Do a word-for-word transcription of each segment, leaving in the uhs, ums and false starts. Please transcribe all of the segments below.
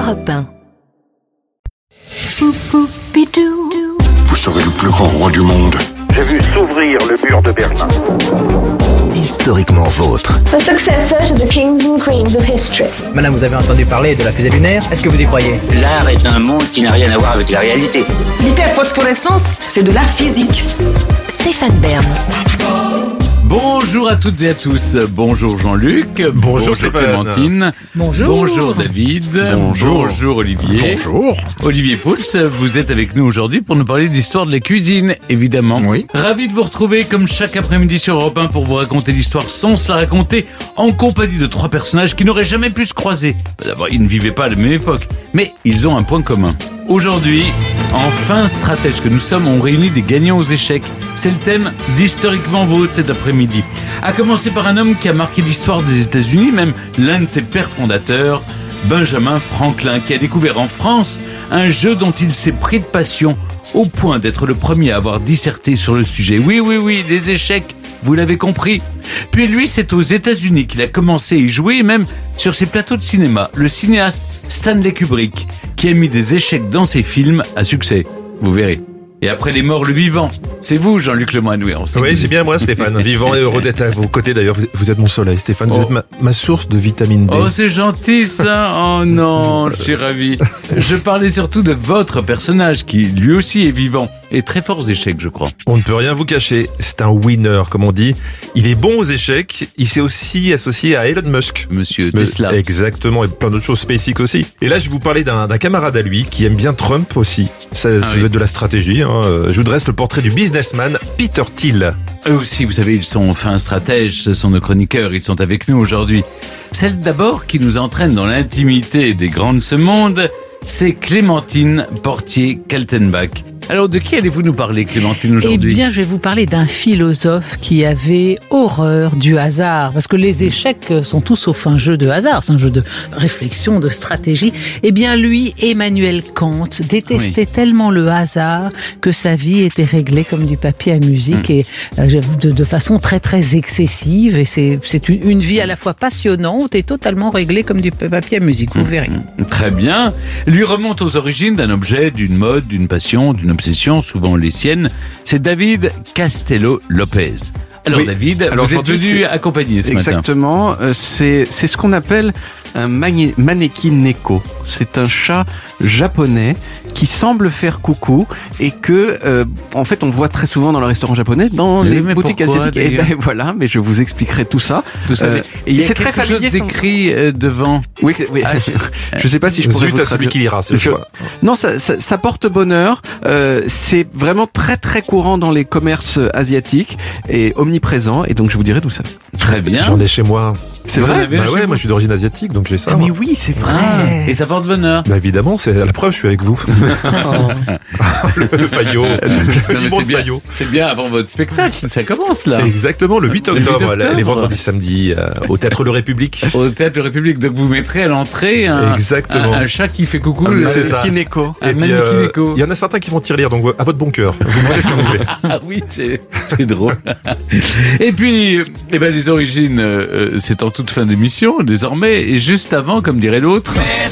Europe un. Vous serez le plus grand roi du monde. J'ai vu s'ouvrir le mur de Berlin. Historiquement vôtre. The successor to the kings and queens of history. Madame, vous avez entendu parler de la fusée lunaire? Est-ce que vous y croyez? L'art est un monde qui n'a rien à voir avec la réalité. L'hyperphosphorescence, c'est de l'art physique. Stéphane Bern. Bonjour à toutes et à tous. Bonjour Jean-Luc. Bonjour, Bonjour Stéphane. Clémentine. Bonjour. Bonjour David. Bonjour. Bonjour Olivier. Bonjour. Olivier Pouls, vous êtes avec nous aujourd'hui pour nous parler d'histoire de la cuisine, évidemment. Oui. Ravi de vous retrouver comme chaque après-midi sur Europe un pour vous raconter l'histoire sans se la raconter, en compagnie de trois personnages qui n'auraient jamais pu se croiser. D'abord, ils ne vivaient pas à la même époque, mais ils ont un point commun. Aujourd'hui, en fin stratège que nous sommes, on réunit des gagnants aux échecs. C'est le thème d'Historiquement Vôtre cet après-midi. À commencer par un homme qui a marqué l'histoire des États-Unis, même l'un de ses pères fondateurs, Benjamin Franklin, qui a découvert en France un jeu dont il s'est pris de passion, au point d'être le premier à avoir disserté sur le sujet. Oui, oui, oui, les échecs, vous l'avez compris. Puis lui, c'est aux États-Unis qu'il a commencé à y jouer, et même sur ses plateaux de cinéma, le cinéaste Stanley Kubrick, qui a mis des échecs dans ses films à succès. Vous verrez. Et après les morts, le vivant. C'est vous, Jean-Luc Lemoyne. Oui, on sait Oui, que- c'est bien moi, Stéphane. Vivant et heureux d'être à vos côtés. D'ailleurs, vous, vous êtes mon soleil, Stéphane. Vous Oh. êtes ma, ma source de vitamine D. Oh, c'est gentil ça. Oh non, je suis ravi. Je parlais surtout de votre personnage qui, lui aussi, est vivant et très fort aux échecs, je crois. On ne peut rien vous cacher. C'est un winner, comme on dit. Il est bon aux échecs. Il s'est aussi associé à Elon Musk. Monsieur Mais- Tesla. Exactement, et plein d'autres choses, SpaceX aussi. Et là, je vais vous parler d'un, d'un camarade à lui qui aime bien Trump aussi. Ça, ça oui. va être de la stratégie. Hein. Euh, Je vous dresse le portrait du businessman Peter Thiel. Eux aussi, vous savez, ils sont fins stratèges, ce sont nos chroniqueurs, ils sont avec nous aujourd'hui. Celle d'abord qui nous entraîne dans l'intimité des grands de ce monde, c'est Clémentine Portier-Kaltenbach. Alors, de qui allez-vous nous parler, Clémentine, Eh aujourd'hui? bien, je vais vous parler d'un philosophe qui avait horreur du hasard, parce que les échecs sont tous sauf un jeu de hasard, c'est un jeu de réflexion, de stratégie. Eh bien, lui, Emmanuel Kant, détestait Oui. tellement le hasard que sa vie était réglée comme du papier à musique Mm. et euh, de, de façon très très excessive. Et c'est, c'est une, une vie à la fois passionnante et totalement réglée comme du papier à musique. Vous verrez. Très bien. Lui remonte aux origines d'un objet, d'une mode, d'une passion, d'une obsession, souvent les siennes. C'est David Castello-Lopez. Alors Oui. David, Alors, vous êtes aujourd'hui, venu c'est- accompagner ce matin. Exactement, euh, c'est c'est ce qu'on appelle un magné- maneki neko. C'est un chat japonais qui semble faire coucou et que euh, en fait on voit très souvent dans le restaurant japonais, dans Oui, les mais boutiques pourquoi, asiatiques. Et d'ailleurs ben voilà, mais je vous expliquerai tout ça. Tout ça, Euh, et il y a c'est très quelque chose familier. son- d'écrit euh, devant. Oui, oui. Ah, je sais pas si je pourrais Zut vous à celui traduire. qui lira, c'est le Je- choix. Non, ça, ça, ça porte bonheur. Euh, c'est vraiment très très courant dans les commerces asiatiques et omniprésent. Et donc je vous dirai tout ça. Très bien. J'en ai chez moi. C'est Vous en vrai. avez un Bah chez ouais, vous moi je suis d'origine asiatique, donc j'ai ça. Ah, moi. mais oui, c'est vrai. Ah, et ça porte bonheur. Bah évidemment, c'est la preuve, je suis avec vous. le, le faillot. Non, mais Le c'est monde bien, faillot. c'est bien avant votre spectacle, ça commence là. Exactement, le huit Le huit octobre, octobre. les vendredis, samedis, euh, au Théâtre Le République. Au Théâtre de République, donc vous mettrez à l'entrée un, Exactement. un, un chat qui fait coucou. Ah, mais le- c'est ça. Kineko. Un Et puis, Maneki euh, Neko. il y en a certains qui vont tirer, donc à votre bon cœur. Vous demandez ce que vous voulez. Ah oui, c'est c'est drôle. Et puis, eh ben, les origines, euh, euh, c'est en toute fin d'émission, désormais, et juste avant, comme dirait l'autre.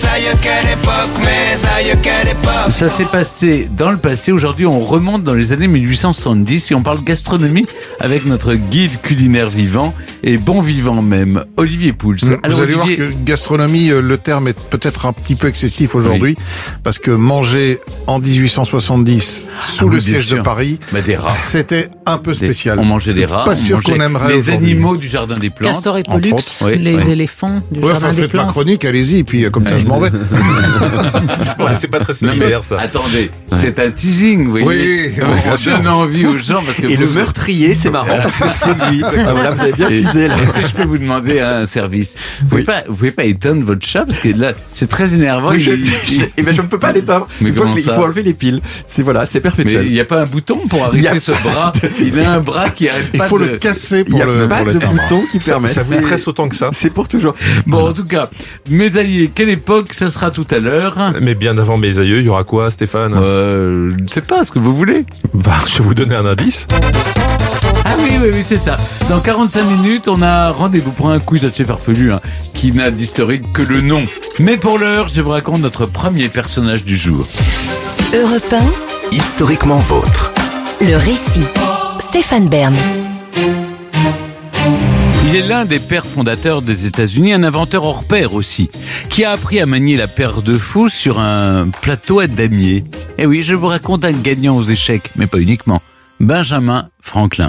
Ça s'est passé dans le passé. Aujourd'hui, on remonte dans les années mille huit cent soixante-dix et on parle gastronomie avec notre guide culinaire vivant et bon vivant même, Olivier Pouls. Vous Alors, allez Olivier, voir que gastronomie, euh, le terme est peut-être un petit peu excessif aujourd'hui, parce que manger en dix-huit cent soixante-dix sous Ah le oui, bien siège de sûr. Paris, bah, des rats. c'était un peu Des- spécial. On mangeait des rats. Pas on sûr mangeait qu'on aimerait les aujourd'hui. animaux du jardin des plantes. Castor et entre Pollux, autres. Oui, les oui. éléphants du Ouais, jardin enfin, des faites ma plantes. chronique, allez-y, puis euh, comme ça je m'en vais. C'est pas, c'est pas très Non, mais solidaire, ça. attendez, c'est un teasing, vous voyez. Oui, On oui, bien sûr. donne envie aux gens parce que Et vous, le meurtrier, c'est marrant. C'est lui. Ah, voilà, vous avez bien Et- teasé là. Est-ce que je peux vous demander un service? Vous pouvez Oui. pas, vous pouvez pas éteindre votre chat parce que là, c'est très énervant. Oui, je, il- il- eh ben, je ne peux pas l'éteindre. Mais Il faut, comment que- il ça faut enlever les piles. C'est voilà, c'est mais perpétuel. il n'y a pas un bouton pour Il y arrêter a ce bras. Il a un bras qui arrête Il pas faut de... le casser Il pour n'y a le pas pour de l'éteindre. bouton qui Ça, permet. ça vous C'est- stresse autant tant que ça. C'est pour toujours. Bon, voilà. En tout cas, mes alliés, quelle époque, ça sera tout à l'heure. Mais bien avant mes aïeux, il y aura quoi, Stéphane? Euh, je ne sais pas ce que vous voulez. Bah, je vais vous donner un indice. Ah oui, oui, oui, c'est ça. Dans quarante-cinq minutes, on a rendez-vous pour un quiz assez farfelu, hein, qui n'a d'historique que le nom. Mais pour l'heure, je vous raconte notre premier personnage du jour. Europe un, historiquement vôtre. Le récit. Stéphane Bern. Il est l'un des pères fondateurs des États-Unis, un inventeur hors pair aussi, qui a appris à manier la paire de fous sur un plateau à damier. Et oui, je vous raconte un gagnant aux échecs, mais pas uniquement. Benjamin Franklin.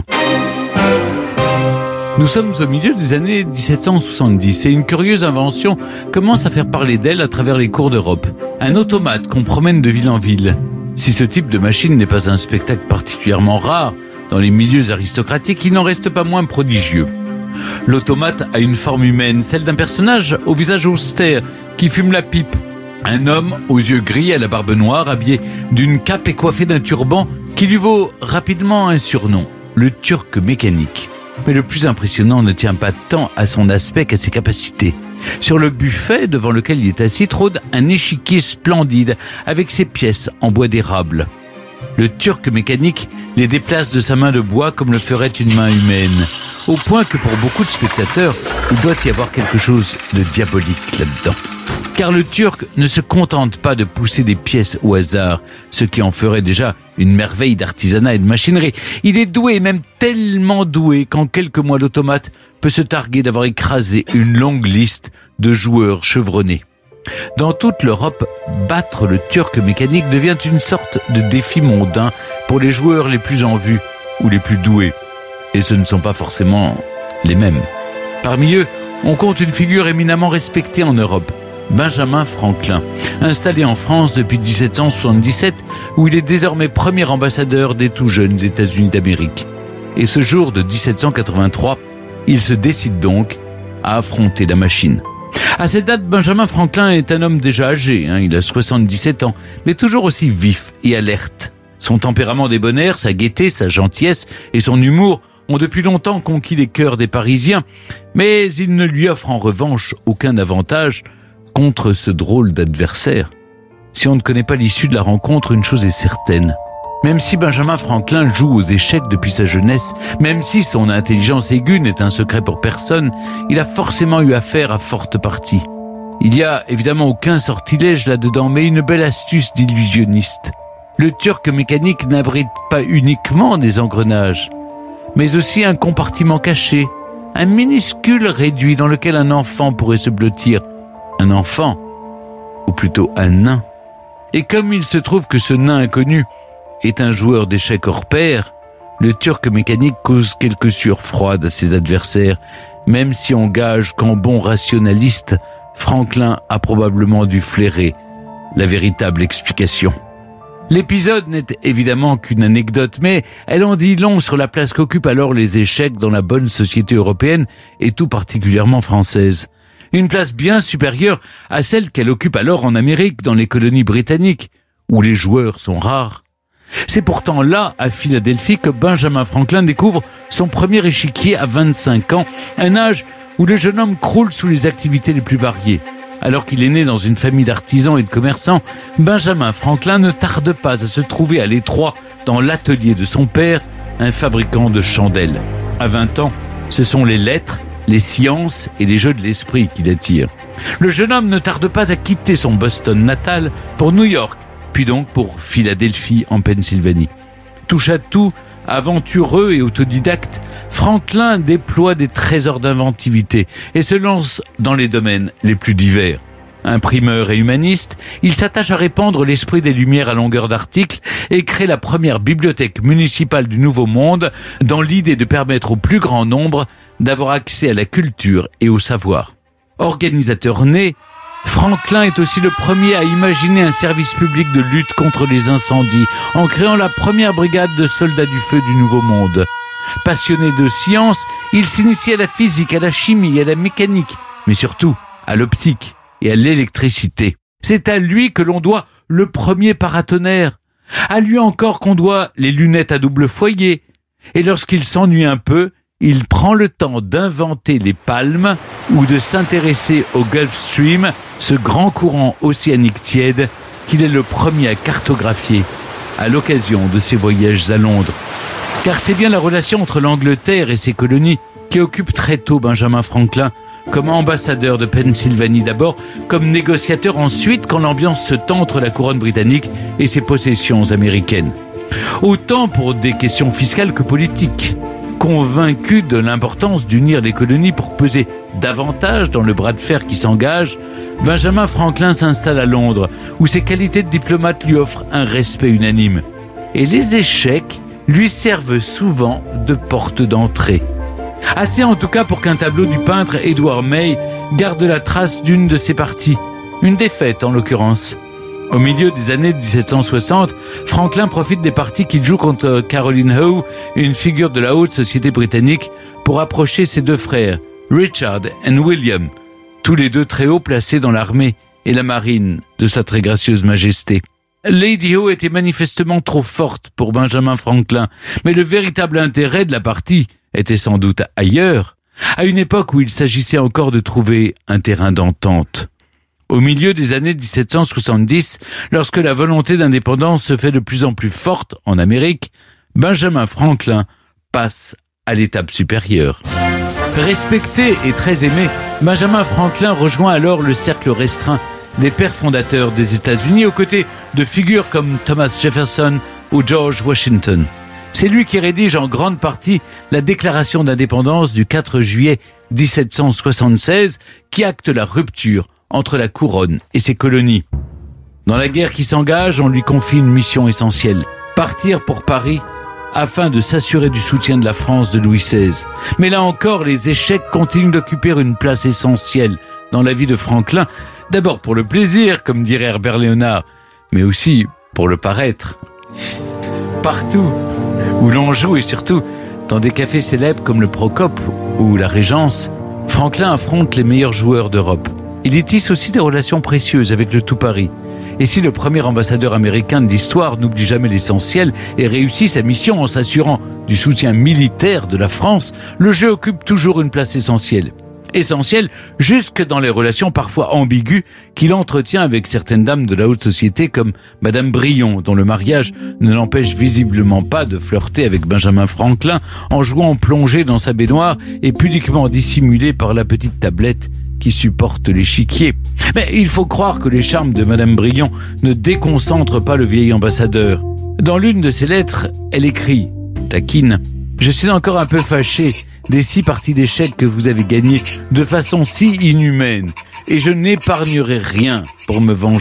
Nous sommes au milieu des années dix-sept cent soixante-dix et une curieuse invention commence à faire parler d'elle à travers les cours d'Europe. Un automate qu'on promène de ville en ville. Si ce type de machine n'est pas un spectacle particulièrement rare dans les milieux aristocratiques, il n'en reste pas moins prodigieux. L'automate a une forme humaine, celle d'un personnage au visage austère qui fume la pipe. Un homme aux yeux gris, à la barbe noire, habillé d'une cape et coiffé d'un turban qui lui vaut rapidement un surnom, le Turc mécanique. Mais le plus impressionnant ne tient pas tant à son aspect qu'à ses capacités. Sur le buffet devant lequel il est assis trône un échiquier splendide avec ses pièces en bois d'érable. Le Turc mécanique les déplace de sa main de bois comme le ferait une main humaine, au point que pour beaucoup de spectateurs, il doit y avoir quelque chose de diabolique là-dedans. Car le Turc ne se contente pas de pousser des pièces au hasard, ce qui en ferait déjà une merveille d'artisanat et de machinerie. Il est doué, même tellement doué, qu'en quelques mois l'automate peut se targuer d'avoir écrasé une longue liste de joueurs chevronnés. Dans toute l'Europe, battre le Turc mécanique devient une sorte de défi mondain pour les joueurs les plus en vue ou les plus doués. Et ce ne sont pas forcément les mêmes. Parmi eux, on compte une figure éminemment respectée en Europe, Benjamin Franklin, installé en France depuis dix-sept cent soixante-dix-sept, où il est désormais premier ambassadeur des tout jeunes États-Unis d'Amérique. Et ce jour de dix-sept cent quatre-vingt-trois, il se décide donc à affronter la machine. À cette date, Benjamin Franklin est un homme déjà âgé, hein, il a soixante-dix-sept ans, mais toujours aussi vif et alerte. Son tempérament débonnaire, sa gaieté, sa gentillesse et son humour ont depuis longtemps conquis les cœurs des Parisiens, mais il ne lui offre en revanche aucun avantage contre ce drôle d'adversaire. Si on ne connaît pas l'issue de la rencontre, une chose est certaine. Même si Benjamin Franklin joue aux échecs depuis sa jeunesse, même si son intelligence aiguë n'est un secret pour personne, il a forcément eu affaire à forte partie. Il y a évidemment aucun sortilège là-dedans, mais une belle astuce d'illusionniste. Le Turc mécanique n'abrite pas uniquement des engrenages, mais aussi un compartiment caché, un minuscule réduit dans lequel un enfant pourrait se blottir. Un enfant, ou plutôt un nain. Et comme il se trouve que ce nain inconnu est un joueur d'échecs hors pair, le Turc mécanique cause quelques sueurs froides à ses adversaires, même si on gage qu'en bon rationaliste, Franklin a probablement dû flairer la véritable explication. L'épisode n'est évidemment qu'une anecdote, mais elle en dit long sur la place qu'occupent alors les échecs dans la bonne société européenne et tout particulièrement française. Une place bien supérieure à celle qu'elle occupe alors en Amérique, dans les colonies britanniques, où les joueurs sont rares. C'est pourtant là, à Philadelphie, que Benjamin Franklin découvre son premier échiquier à vingt-cinq ans, un âge où le jeune homme croule sous les activités les plus variées. Alors qu'il est né dans une famille d'artisans et de commerçants, Benjamin Franklin ne tarde pas à se trouver à l'étroit dans l'atelier de son père, un fabricant de chandelles. À vingt ans, ce sont les lettres, les sciences et les jeux de l'esprit qui l'attirent. Le jeune homme ne tarde pas à quitter son Boston natal pour New York, puis donc pour Philadelphie en Pennsylvanie. Touche à tout, aventureux et autodidacte, Franklin déploie des trésors d'inventivité et se lance dans les domaines les plus divers. Imprimeur et humaniste, il s'attache à répandre l'esprit des Lumières à longueur d'articles et crée la première bibliothèque municipale du Nouveau Monde dans l'idée de permettre au plus grand nombre d'avoir accès à la culture et au savoir. Organisateur né, Franklin est aussi le premier à imaginer un service public de lutte contre les incendies en créant la première brigade de soldats du feu du Nouveau Monde. Passionné de science, il s'initie à la physique, à la chimie, à la mécanique, mais surtout à l'optique et à l'électricité. C'est à lui que l'on doit le premier paratonnerre. À lui encore qu'on doit les lunettes à double foyer. Et lorsqu'il s'ennuie un peu, il prend le temps d'inventer les palmes ou de s'intéresser au Gulf Stream, ce grand courant océanique tiède qu'il est le premier à cartographier à l'occasion de ses voyages à Londres. Car c'est bien la relation entre l'Angleterre et ses colonies qui occupe très tôt Benjamin Franklin, comme ambassadeur de Pennsylvanie d'abord, comme négociateur ensuite quand l'ambiance se tend entre la couronne britannique et ses possessions américaines. Autant pour des questions fiscales que politiques. Convaincu de l'importance d'unir les colonies pour peser davantage dans le bras de fer qui s'engage, Benjamin Franklin s'installe à Londres, où ses qualités de diplomate lui offrent un respect unanime. Et les échecs lui servent souvent de porte d'entrée. Assez en tout cas pour qu'un tableau du peintre Edward May garde la trace d'une de ses parties, une défaite en l'occurrence. Au milieu des années dix-sept cent soixante, Franklin profite des parties qu'il joue contre Caroline Howe, une figure de la haute société britannique, pour approcher ses deux frères, Richard et William, tous les deux très haut placés dans l'armée et la marine de sa très gracieuse majesté. Lady Howe était manifestement trop forte pour Benjamin Franklin, mais le véritable intérêt de la partie était sans doute ailleurs, à une époque où il s'agissait encore de trouver un terrain d'entente. Au milieu des années dix-sept cent soixante-dix, lorsque la volonté d'indépendance se fait de plus en plus forte en Amérique, Benjamin Franklin passe à l'étape supérieure. Respecté et très aimé, Benjamin Franklin rejoint alors le cercle restreint des pères fondateurs des États-Unis aux côtés de figures comme Thomas Jefferson ou George Washington. C'est lui qui rédige en grande partie la déclaration d'indépendance du quatre juillet dix-sept cent soixante-seize qui acte la rupture entre la couronne et ses colonies. Dans la guerre qui s'engage, on lui confie une mission essentielle, partir pour Paris afin de s'assurer du soutien de la France de Louis seize. Mais là encore, les échecs continuent d'occuper une place essentielle dans la vie de Franklin, d'abord pour le plaisir, comme dirait Herbert Léonard, mais aussi pour le paraître. Partout où l'on joue et surtout dans des cafés célèbres comme le Procope ou la Régence, Franklin affronte les meilleurs joueurs d'Europe. Il y tisse aussi des relations précieuses avec le tout Paris. Et si le premier ambassadeur américain de l'histoire n'oublie jamais l'essentiel et réussit sa mission en s'assurant du soutien militaire de la France, le jeu occupe toujours une place essentielle. Essentielle jusque dans les relations parfois ambiguës qu'il entretient avec certaines dames de la haute société comme Madame Brillon, dont le mariage ne l'empêche visiblement pas de flirter avec Benjamin Franklin en jouant plongé dans sa baignoire et pudiquement dissimulé par la petite tablette qui supporte l'échiquier. Mais il faut croire que les charmes de Madame Brillon ne déconcentrent pas le vieil ambassadeur. Dans l'une de ses lettres, elle écrit, taquine, « Je suis encore un peu fâché des six parties d'échecs que vous avez gagnées de façon si inhumaine, et je n'épargnerai rien pour me venger. »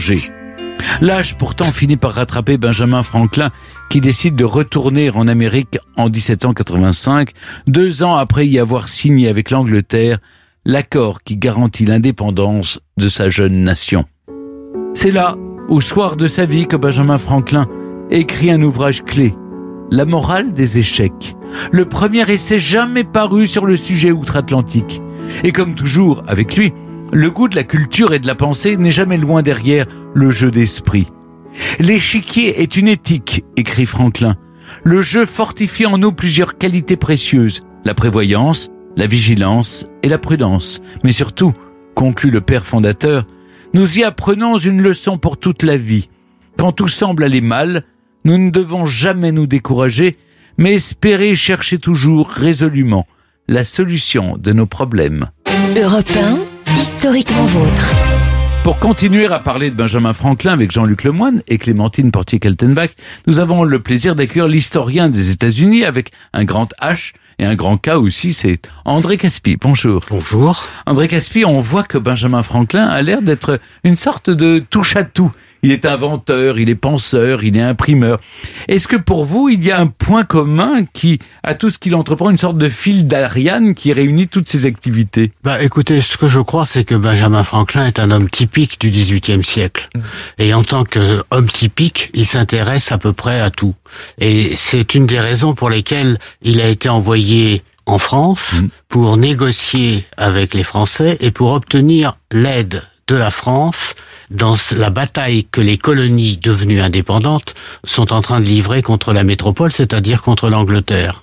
L'âge pourtant finit par rattraper Benjamin Franklin, qui décide de retourner en Amérique en dix-sept cent quatre-vingt-cinq, deux ans après y avoir signé avec l'Angleterre l'accord qui garantit l'indépendance de sa jeune nation. C'est là, au soir de sa vie, que Benjamin Franklin écrit un ouvrage clé, La morale des échecs, le premier essai jamais paru sur le sujet outre-Atlantique. Et comme toujours avec lui, le goût de la culture et de la pensée n'est jamais loin derrière le jeu d'esprit. L'échiquier est une éthique, écrit Franklin. Le jeu fortifie en nous plusieurs qualités précieuses, la prévoyance, la vigilance et la prudence. Mais surtout, conclut le père fondateur, nous y apprenons une leçon pour toute la vie. Quand tout semble aller mal, nous ne devons jamais nous décourager, mais espérer chercher toujours résolument la solution de nos problèmes. Europe un, historiquement vôtre. Pour continuer à parler de Benjamin Franklin avec Jean-Luc Lemoyne et Clémentine Portier-Kaltenbach, nous avons le plaisir d'accueillir l'historien des États-Unis avec un grand H et un grand K aussi, c'est André Caspy. Bonjour. Bonjour. André Caspy, on voit que Benjamin Franklin a l'air d'être une sorte de touche-à-tout. Il est inventeur, il est penseur, il est imprimeur. Est-ce que pour vous, il y a un point commun qui, à tout ce qu'il entreprend, une sorte de fil d'Ariane qui réunit toutes ses activités? Bah, écoutez, ce que je crois, c'est que Benjamin Franklin est un homme typique du dix-huitième siècle. Et en tant qu'homme typique, il s'intéresse à peu près à tout. Et c'est une des raisons pour lesquelles il a été envoyé en France mmh. pour négocier avec les Français et pour obtenir l'aide de la France dans la bataille que les colonies devenues indépendantes sont en train de livrer contre la métropole, c'est-à-dire contre l'Angleterre.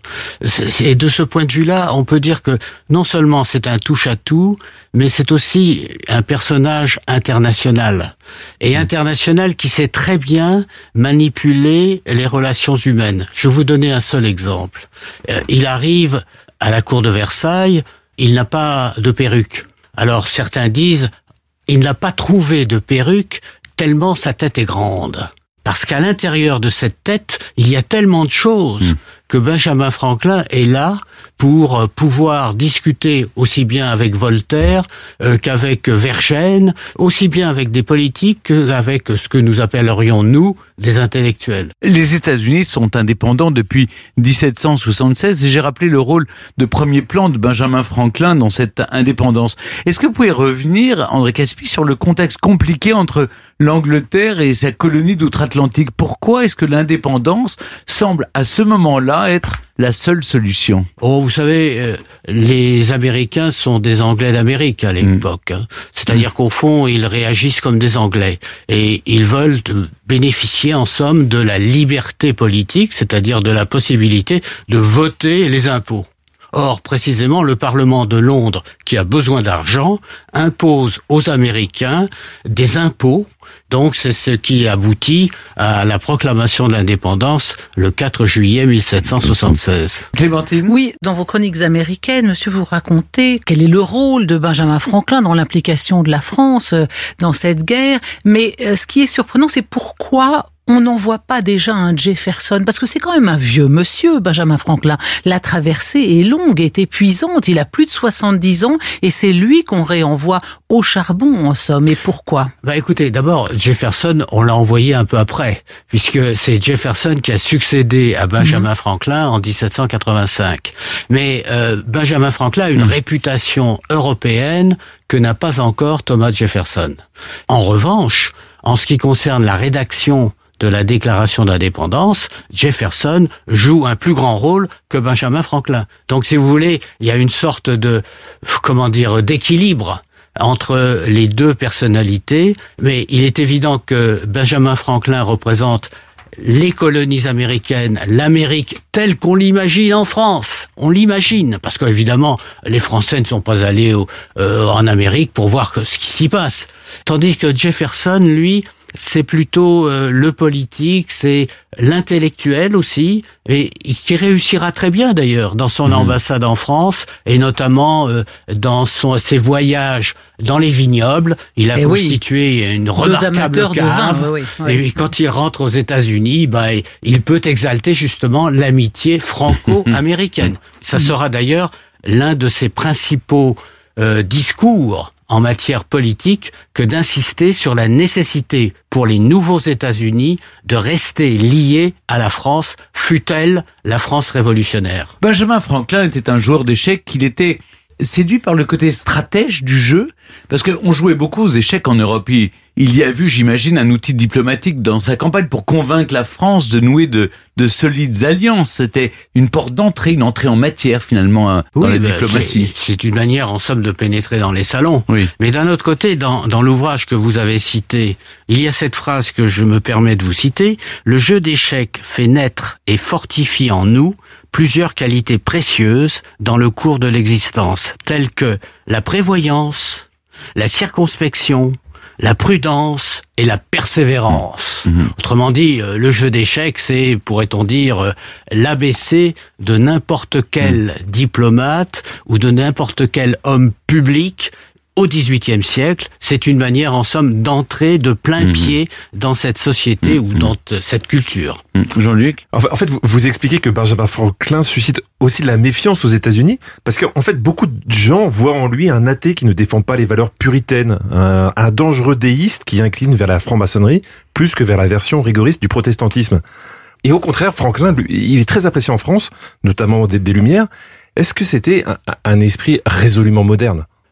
Et de ce point de vue-là, on peut dire que non seulement c'est un touche-à-tout, mais c'est aussi un personnage international. Et international qui sait très bien manipuler les relations humaines. Je vais vous donner un seul exemple. Il arrive à la cour de Versailles, il n'a pas de perruque. Alors certains disent, il n'a pas trouvé de perruque tellement sa tête est grande. Parce qu'à l'intérieur de cette tête, il y a tellement de choses mmh. que Benjamin Franklin est là pour pouvoir discuter aussi bien avec Voltaire euh, qu'avec Vergène, aussi bien avec des politiques qu'avec ce que nous appellerions, nous, des intellectuels. Les États-Unis sont indépendants depuis dix-sept cent soixante-seize et j'ai rappelé le rôle de premier plan de Benjamin Franklin dans cette indépendance. Est-ce que vous pouvez revenir, André Caspi, sur le contexte compliqué entre l'Angleterre et sa colonie d'outre-Atlantique? Pourquoi est-ce que l'indépendance semble à ce moment-là être la seule solution? Oh, vous savez, euh, les Américains sont des Anglais d'Amérique à l'époque. Mmh. Hein. C'est-à-dire mmh. qu'au fond, ils réagissent comme des Anglais. Et ils veulent bénéficier, en somme, de la liberté politique, c'est-à-dire de la possibilité de voter les impôts. Or, précisément, le Parlement de Londres, qui a besoin d'argent, impose aux Américains des impôts. Donc, c'est ce qui aboutit à la proclamation de l'indépendance le quatre juillet mille sept cent soixante-seize. Clémentine ? Oui, dans vos chroniques américaines, monsieur, vous racontez quel est le rôle de Benjamin Franklin dans l'implication de la France dans cette guerre. Mais ce qui est surprenant, c'est pourquoi on n'en voit pas déjà un Jefferson, parce que c'est quand même un vieux monsieur, Benjamin Franklin. La traversée est longue, est épuisante, il a plus de soixante-dix ans, et c'est lui qu'on réenvoie au charbon, en somme. Et pourquoi ? Bah écoutez, d'abord, Jefferson, on l'a envoyé un peu après, puisque c'est Jefferson qui a succédé à Benjamin mmh. Franklin en dix-sept cent quatre-vingt-cinq. Mais euh, Benjamin Franklin a une mmh. réputation européenne que n'a pas encore Thomas Jefferson. En revanche, en ce qui concerne la rédaction de la déclaration d'indépendance, Jefferson joue un plus grand rôle que Benjamin Franklin. Donc, si vous voulez, il y a une sorte de, comment dire, d'équilibre entre les deux personnalités, mais il est évident que Benjamin Franklin représente les colonies américaines, l'Amérique telle qu'on l'imagine en France. On l'imagine, parce qu'évidemment, les Français ne sont pas allés au, euh, en Amérique pour voir que, ce qui s'y passe. Tandis que Jefferson, lui, c'est plutôt euh, le politique, c'est l'intellectuel aussi, et qui réussira très bien d'ailleurs dans son mmh. ambassade en France, et notamment euh, dans son, ses voyages dans les vignobles. Il a et constitué oui. une remarquable cave, oui, oui. et quand il rentre aux États-Unis, bah, il peut exalter justement l'amitié franco-américaine. Ça sera d'ailleurs l'un de ses principaux euh, discours en matière politique que d'insister sur la nécessité pour les nouveaux États-Unis de rester liés à la France, fût-elle la France révolutionnaire. Benjamin Franklin était un joueur d'échecs, il était séduit par le côté stratège du jeu, parce qu'on jouait beaucoup aux échecs en Europe. Il, il y a vu, j'imagine, un outil diplomatique dans sa campagne pour convaincre la France de nouer de, de solides alliances. C'était une porte d'entrée, une entrée en matière, finalement, dans oui, la ben diplomatie. C'est, c'est une manière, en somme, de pénétrer dans les salons. Oui. Mais d'un autre côté, dans, dans l'ouvrage que vous avez cité, il y a cette phrase que je me permets de vous citer. « Le jeu d'échecs fait naître et fortifie en nous plusieurs qualités précieuses dans le cours de l'existence, telles que la prévoyance, la circonspection, la prudence et la persévérance. Mmh. Autrement dit, le jeu d'échecs, c'est, pourrait-on dire, l'A B C de n'importe quel mmh. diplomate ou de n'importe quel homme public au dix-huitième siècle. C'est une manière, en somme, d'entrer de plein mmh. pied dans cette société mmh. ou dans t- cette culture. Mmh. Jean-Luc ? En fait, vous, vous expliquez que Benjamin Franklin suscite aussi de la méfiance aux États-Unis, parce qu'en fait, beaucoup de gens voient en lui un athée qui ne défend pas les valeurs puritaines, un, un dangereux déiste qui incline vers la franc-maçonnerie plus que vers la version rigoriste du protestantisme. Et au contraire, Franklin, il est très apprécié en France, notamment des, des Lumières. Est-ce que c'était un, un esprit résolument moderne ?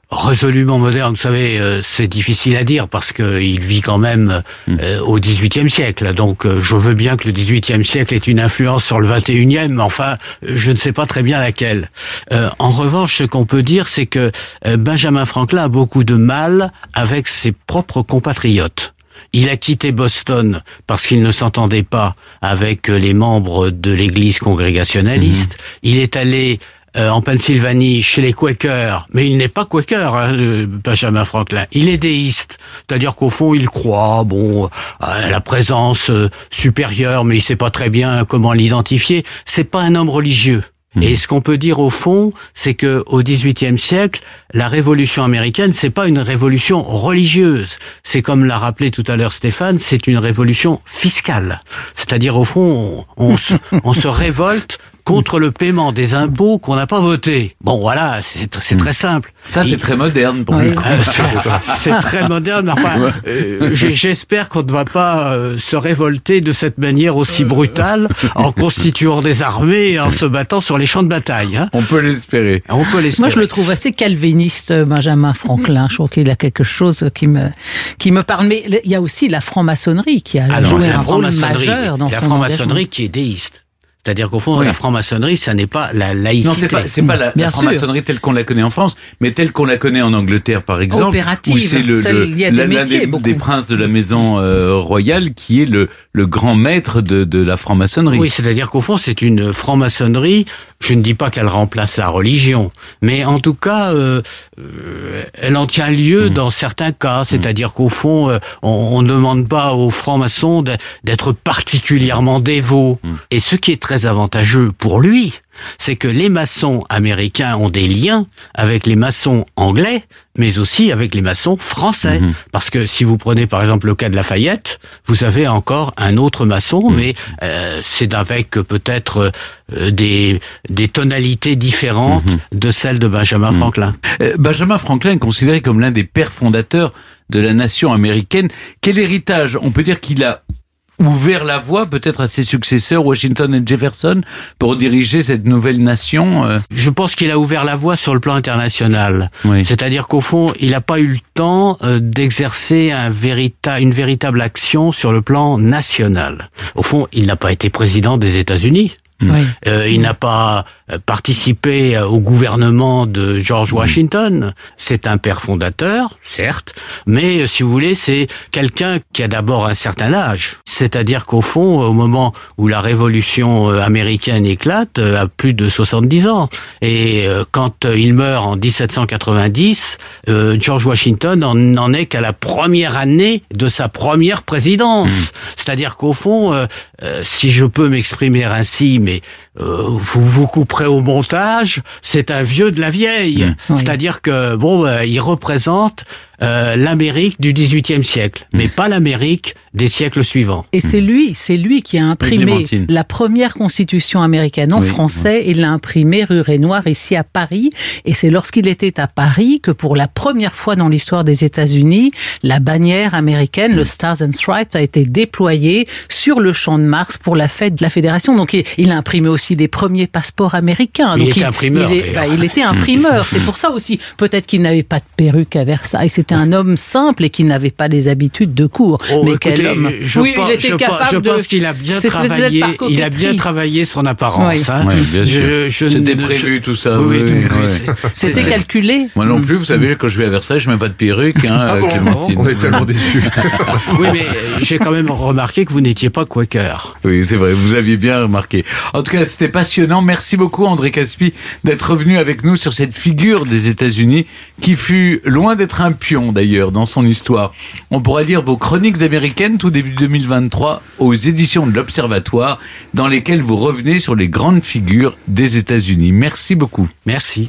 résolument moderne, vous savez, euh, c'est difficile à dire parce que il vit quand même euh, au dix-huitième siècle. Donc, euh, je veux bien que le dix-huitième siècle ait une influence sur le vingt et unième, mais enfin, je ne sais pas très bien laquelle. Euh, en revanche, ce qu'on peut dire, c'est que euh, Benjamin Franklin a beaucoup de mal avec ses propres compatriotes. Il a quitté Boston parce qu'il ne s'entendait pas avec les membres de l'église congrégationaliste. Mmh. Il est allé euh, en Pennsylvanie chez les Quakers, mais il n'est pas Quaker, hein, Benjamin Franklin. Il est déiste, c'est-à-dire qu'au fond, il croit, bon, à la présence euh, supérieure, mais il sait pas très bien comment l'identifier. C'est pas un homme religieux. Et ce qu'on peut dire au fond, c'est que au dix-huitième siècle, la révolution américaine, c'est pas une révolution religieuse. C'est comme l'a rappelé tout à l'heure Stéphane, c'est une révolution fiscale. C'est-à-dire au fond, on, on, se, on se révolte contre le paiement des impôts qu'on n'a pas votés. Bon, voilà, c'est, c'est très simple. Ça, c'est Il... très moderne pour oui. le coup. Euh, c'est, c'est très moderne. Enfin, ouais. euh, j'espère qu'on ne va pas euh, se révolter de cette manière aussi brutale en constituant des armées et en se battant sur les champs de bataille. Hein. On peut l'espérer. On peut l'espérer. Moi, je le trouve assez calviniste, Benjamin Franklin. Je trouve qu'il a quelque chose qui me, qui me parle. Mais il y a aussi la franc-maçonnerie qui a ah joué non, un rôle majeur dans la son La franc-maçonnerie engagement. Qui est déiste. C'est-à-dire qu'au fond, oui. la franc-maçonnerie, ça n'est pas la laïcité. Non, c'est pas, c'est pas la, la franc-maçonnerie telle qu'on la connaît en France, mais telle qu'on la connaît en Angleterre, par exemple. Opérative. Où c'est le, ça, le, il y a des l'un métiers, des, beaucoup. des princes de la maison euh, royale qui est le, le grand maître de, de la franc-maçonnerie. Oui, c'est-à-dire qu'au fond, c'est une franc-maçonnerie. Je ne dis pas qu'elle remplace la religion, mais en tout cas, euh, euh, elle en tient lieu mmh. dans certains cas. C'est-à-dire mmh. qu'au fond, euh, on ne demande pas aux francs-maçons d'être particulièrement dévots. Mmh. Et ce qui est très avantageux pour lui, c'est que les maçons américains ont des liens avec les maçons anglais, mais aussi avec les maçons français. Mmh. Parce que si vous prenez par exemple le cas de Lafayette, vous avez encore un autre maçon, mmh. mais euh, c'est avec peut-être euh, des, des tonalités différentes mmh. de celles de Benjamin mmh. Franklin. Euh, Benjamin Franklin est considéré comme l'un des pères fondateurs de la nation américaine. Quel héritage? On peut dire qu'il a ouvert la voie peut-être à ses successeurs, Washington et Jefferson, pour diriger cette nouvelle nation euh... Je pense qu'il a ouvert la voie sur le plan international. Oui. C'est-à-dire qu'au fond, il n'a pas eu le temps euh, d'exercer un vérita- une véritable action sur le plan national. Au fond, il n'a pas été président des États-Unis. Oui. Euh, il n'a pas participé au gouvernement de George Washington. C'est un père fondateur, certes, mais si vous voulez, c'est quelqu'un qui a d'abord un certain âge. C'est-à-dire qu'au fond, au moment où la révolution américaine éclate, a plus de soixante-dix ans. Et quand il meurt en dix-sept cent quatre-vingt-dix, George Washington n'en est qu'à la première année de sa première présidence. Mmh. C'est-à-dire qu'au fond, euh, si je peux m'exprimer ainsi, mais euh, vous vous couperez au montage, c'est un vieux de la vieille. Mmh. C'est-à-dire que bon, euh, il représente euh, l'Amérique du dix-huitième siècle, mais pas l'Amérique des siècles suivants. Et c'est lui, c'est lui qui a imprimé la première constitution américaine en oui, français. Oui. Il l'a imprimée rue Renoir ici à Paris. Et c'est lorsqu'il était à Paris que pour la première fois dans l'histoire des États-Unis, la bannière américaine, mmh. le Stars and Stripes, a été déployée sur le champ de Mars pour la fête de la Fédération. Donc il, il a imprimé aussi les premiers passeports américains. Il Donc, était il, imprimeur. Il, est, bah, il était imprimeur. C'est pour ça aussi. Peut-être qu'il n'avait pas de perruque à Versailles. C'était un homme simple et qui n'avait pas les habitudes de cour. Oh, mais écoutez, quel homme. Je oui, pense, il était je capable je de... pense qu'il a bien travaillé. Il a bien travaillé son apparence. Oui. Hein. Oui, bien sûr. Je, je C'était ne, prévu je... tout ça. Oui, oui, oui, oui. C'était calculé. Moi non plus, vous savez, quand je vais à Versailles, je mets pas de perruque, hein, ah bon, Clémentine. On est tellement déçus. Oui, mais j'ai quand même remarqué que vous n'étiez pas Quaker. Oui, c'est vrai, vous aviez bien remarqué. En tout cas, c'était passionnant. Merci beaucoup, André Caspi, d'être revenu avec nous sur cette figure des États-Unis qui fut loin d'être un pion, d'ailleurs, dans son histoire. On pourra lire vos chroniques américaines tout début deux mille vingt-trois aux éditions de l'Observatoire, dans lesquelles vous revenez sur les grandes figures des États-Unis. Merci beaucoup. Merci.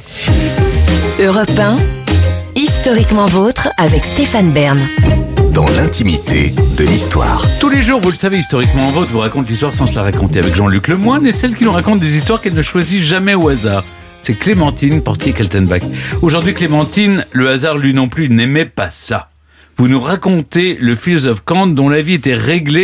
Europe un, historiquement vôtre, avec Stéphane Bern. Dans l'intimité de l'histoire. Tous les jours, vous le savez, historiquement vôtre vous raconte l'histoire sans se la raconter, avec Jean-Luc Lemoyne et celle qui nous raconte des histoires qu'elle ne choisit jamais au hasard. C'est Clémentine Portier-Kaltenbach. Aujourd'hui, Clémentine, le hasard lui non plus n'aimait pas ça. Vous nous racontez le philosophe Kant dont la vie était réglée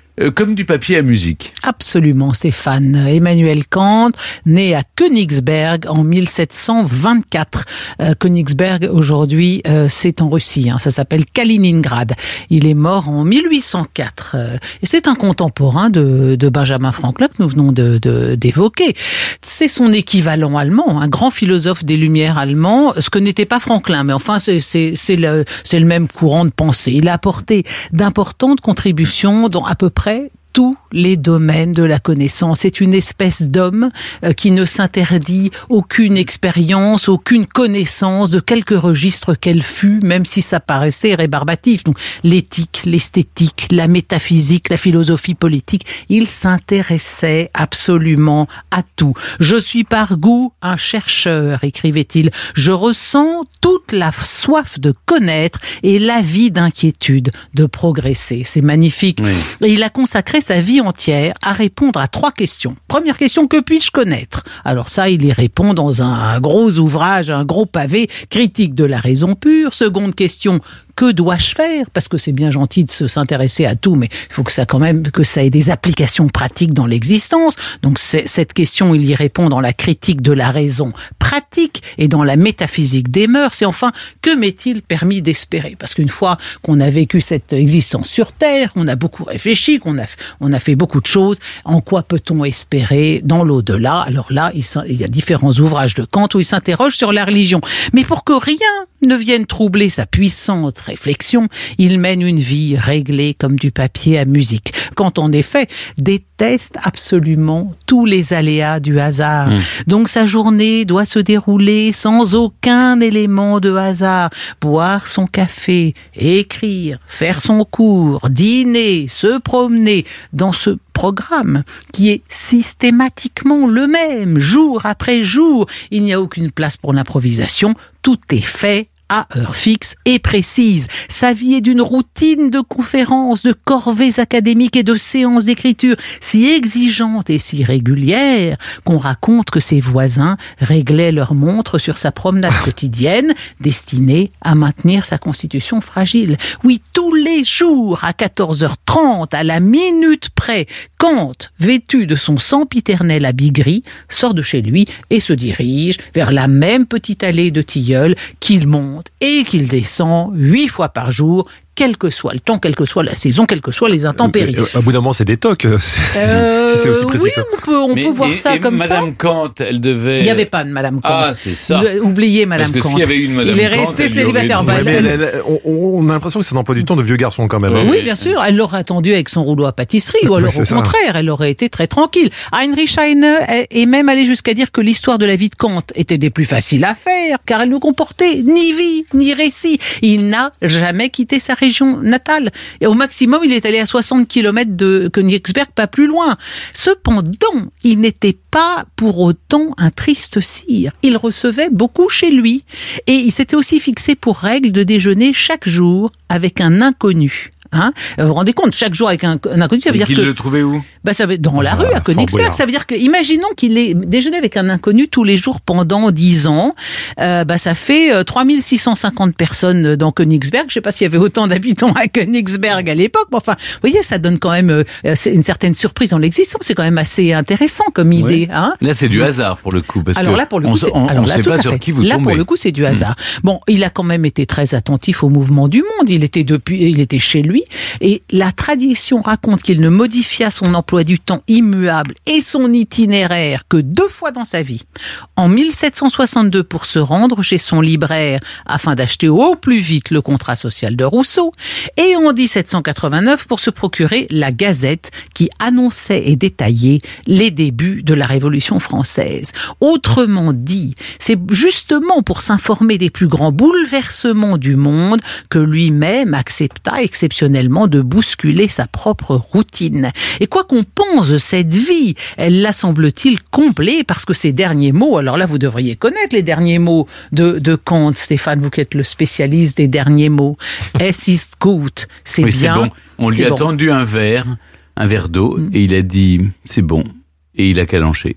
euh, comme du papier à musique. Absolument, Stéphane. Emmanuel Kant, né à Königsberg en mille sept cent vingt-quatre. Euh, Königsberg, aujourd'hui, euh, c'est en Russie. Hein, ça s'appelle Kaliningrad. Il est mort en mille huit cent quatre. Euh, et c'est un contemporain de, de Benjamin Franklin que nous venons de, de, d'évoquer. C'est son équivalent allemand, un grand philosophe des Lumières allemand, ce que n'était pas Franklin. Mais enfin, c'est, c'est, c'est, le, c'est le même courant de pensée. Il a apporté d'importantes contributions dans à peu près tous les domaines de la connaissance. C'est une espèce d'homme euh, qui ne s'interdit aucune expérience, aucune connaissance de quelque registre qu'elle fût, même si ça paraissait rébarbatif. Donc, l'éthique, l'esthétique, la métaphysique, la philosophie politique, il s'intéressait absolument à tout. Je suis par goût un chercheur, écrivait-il. Je ressens toute la soif de connaître et l'avide d'inquiétude de progresser. C'est magnifique. Oui. Et il a consacré sa vie entière à répondre à trois questions. Première question, que puis-je connaître ? Alors ça, il y répond dans un, un gros ouvrage, un gros pavé, critique de la raison pure. Seconde question, que dois-je faire ? Parce que c'est bien gentil de se, s'intéresser à tout, mais il faut que ça quand même que ça ait des applications pratiques dans l'existence. Donc c'est, cette question, il y répond dans la critique de la raison pratique et dans la métaphysique des mœurs. Et enfin, que m'est-il permis d'espérer ? Parce qu'une fois qu'on a vécu cette existence sur Terre, on a beaucoup réfléchi, qu'on a, on a fait beaucoup de choses, en quoi peut-on espérer dans l'au-delà ? Alors là, il, il y a différents ouvrages de Kant où il s'interroge sur la religion. Mais pour que rien ne vienne troubler sa puissante réflexion, il mène une vie réglée comme du papier à musique. Kant, en effet, déteste absolument tous les aléas du hasard. Mmh. Donc sa journée doit se dérouler sans aucun élément de hasard. Boire son café, écrire, faire son cours, dîner, se promener dans ce programme qui est systématiquement le même, jour après jour. Il n'y a aucune place pour l'improvisation. Tout est fait à heure fixe et précise. Sa vie est d'une routine de conférences, de corvées académiques et de séances d'écriture si exigeantes et si régulières qu'on raconte que ses voisins réglaient leur montre sur sa promenade quotidienne destinée à maintenir sa constitution fragile. Oui, tous les jours à quatorze heures trente, à la minute près, Kant, vêtu de son sempiternel habit gris, sort de chez lui et se dirige vers la même petite allée de tilleuls qu'il monte et qu'il descend huit fois par jour, quel que soit le temps, quelle que soit la saison, quelles que soient les intempéries. Euh, euh, à bout d'un moment, c'est des tocs. Euh, si c'est aussi précis oui, que ça. on peut, on Mais, peut voir et, ça et comme Madame ça. Madame Kant, elle devait... Il n'y avait pas de Madame Kant. Ah, c'est ça. Oubliez Madame Parce que Kant. s'il y avait eu une Madame Il est Kant, resté célibataire. Ouais, elle, elle, elle, on, on a l'impression que c'est un emploi du temps de vieux garçon quand même. Oui, oui, bien sûr. Elle l'aurait attendu avec son rouleau à pâtisserie, ou alors ouais, au contraire, ça. Elle aurait été très tranquille. Heinrich Heine est même allé jusqu'à dire que l'histoire de la vie de Kant était des plus faciles à faire, car elle ne comportait ni vie, ni récit. Il n'a jamais quitté sa région natale. Et au maximum, il est allé à soixante kilomètres de Königsberg, pas plus loin. Cependant, il n'était pas pour autant un triste sire. Il recevait beaucoup chez lui. Et il s'était aussi fixé pour règle de déjeuner chaque jour avec un inconnu. Hein, vous vous rendez compte, chaque jour avec un, un inconnu, ça veut Et dire qu'il que... le trouvait où ? Bah, ça veut, dans la ah, rue, à Königsberg. Ça veut dire que, imaginons qu'il ait déjeuné avec un inconnu tous les jours pendant dix ans. Euh, bah, ça fait euh, trois mille six cent cinquante personnes dans Königsberg. Je sais pas s'il y avait autant d'habitants à Königsberg à l'époque. Mais enfin, vous voyez, ça donne quand même euh, une certaine surprise dans l'existence. C'est quand même assez intéressant comme idée. Ouais. Hein. Là, c'est du hasard pour le coup. Parce alors que là, pour le on, coup, c'est, on, alors on là, sait tout pas à sur fait. qui vous là, tombez. pour le coup, c'est du hasard. Mmh. Bon, il a quand même été très attentif au mouvement du monde. Il était depuis, il était chez lui. Et la tradition raconte qu'il ne modifia son emploi du temps immuable et son itinéraire que deux fois dans sa vie. En mille sept cent soixante-deux pour se rendre chez son libraire afin d'acheter au plus vite le contrat social de Rousseau et en dix-sept cent quatre-vingt-neuf pour se procurer la Gazette qui annonçait et détaillait les débuts de la Révolution française. Autrement dit, c'est justement pour s'informer des plus grands bouleversements du monde que lui-même accepta exceptionnellement de bousculer sa propre routine. Et quoi qu'on pense de cette vie, elle la semble-t-il comblée parce que ces derniers mots, alors là vous devriez connaître les derniers mots de, de Kant, Stéphane, vous qui êtes le spécialiste des derniers mots. Es ist gut, c'est oui, bien. C'est bon. On lui a bon. tendu un verre, un verre d'eau, mmh. et il a dit c'est bon, et il a calanché.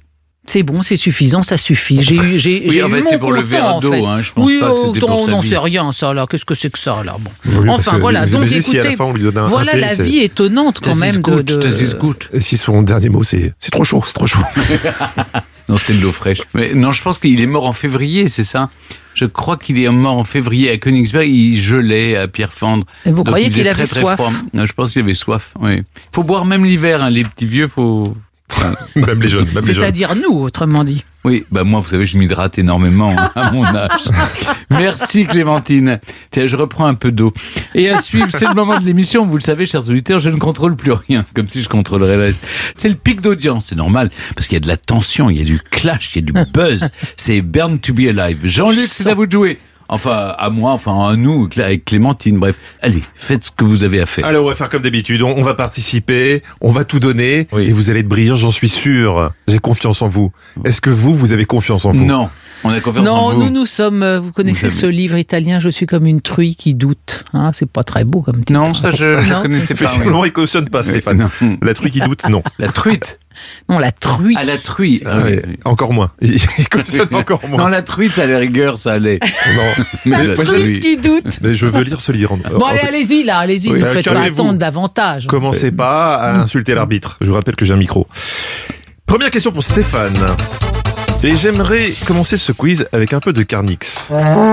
C'est bon, c'est suffisant, ça suffit. J'ai eu, j'ai, oui, j'ai en eu fait, mon c'est pour le content, verre en d'eau, fait. hein, je pense oui, pas que c'était pour on sa n'en vie. sait rien, ça, là. Qu'est-ce que c'est que ça, là? Bon. Oui, parce enfin, que voilà. vous Donc, imaginez si à la écoutez, fin, on lui donne un- un voilà thé, la c'est- vie étonnante, quand Ça même, de, s'escoute, de... ça s'escoute. Et si son dernier mot, c'est c'est trop chaud, c'est trop chaud. Non, c'est de l'eau fraîche. Mais non, je pense qu'il est mort en février, c'est ça? Je crois qu'il est mort en février à Königsberg. Il gelait à Pierrefiendre. Et vous Donc, croyez il faisait qu'il très, avait très soif? froid. Non, je pense qu'il avait soif. Oui. Faut boire même l'hiver, hein, les petits vieux. Faut. Même les jeunes, même les jeunes. C'est-à-dire nous, autrement dit. Oui, bah moi, vous savez, je m'hydrate énormément hein, à mon âge. Merci Clémentine. Tiens, je reprends un peu d'eau. Et à suivre, c'est le moment de l'émission. Vous le savez, chers auditeurs, je ne contrôle plus rien, comme si je contrôlerais la... C'est le pic d'audience, c'est normal, parce qu'il y a de la tension, il y a du clash, il y a du buzz. C'est Born to be Alive. Jean-Luc, c'est à vous de jouer. Enfin, à moi, enfin à nous, avec Clémentine, bref. Allez, faites ce que vous avez à faire. Alors, on va faire comme d'habitude. On, on va participer, on va tout donner, Oui. et vous allez être brillant, j'en suis sûr. J'ai confiance en vous. Est-ce que vous, vous avez confiance en vous? Non, on a confiance en Non, vous. nous, nous sommes, euh, vous connaissez Vous ce livre italien, Je suis comme une truie qui doute. Hein, c'est pas très beau comme titre. Non, ça, je ne Non. connaissais pas. Effectivement, oui. il cautionne pas, Stéphane. Non. La truie qui doute, non. La truite. Non, la truie. Ah, la truie. Ah, oui. Ouais, encore moins. Il, il cautionne encore moins. Non, la truite, à la rigueur, ça allait. Non. Mais La la truite truie. qui doute. Mais je veux lire ce livre. Bon, En allez, fait, allez-y, là, allez-y, Oui. ne Euh, faites pas calmez-vous. attendre davantage. Commencez pas à insulter l'arbitre. Je vous rappelle que j'ai un micro. Première question pour Stéphane. Et j'aimerais commencer ce quiz avec un peu de Carnix.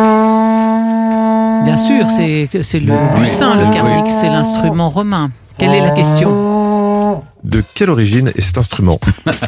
Bien sûr, c'est, c'est le bucin, le carnix, c'est l'instrument romain. Quelle est la question? De quelle origine est cet instrument?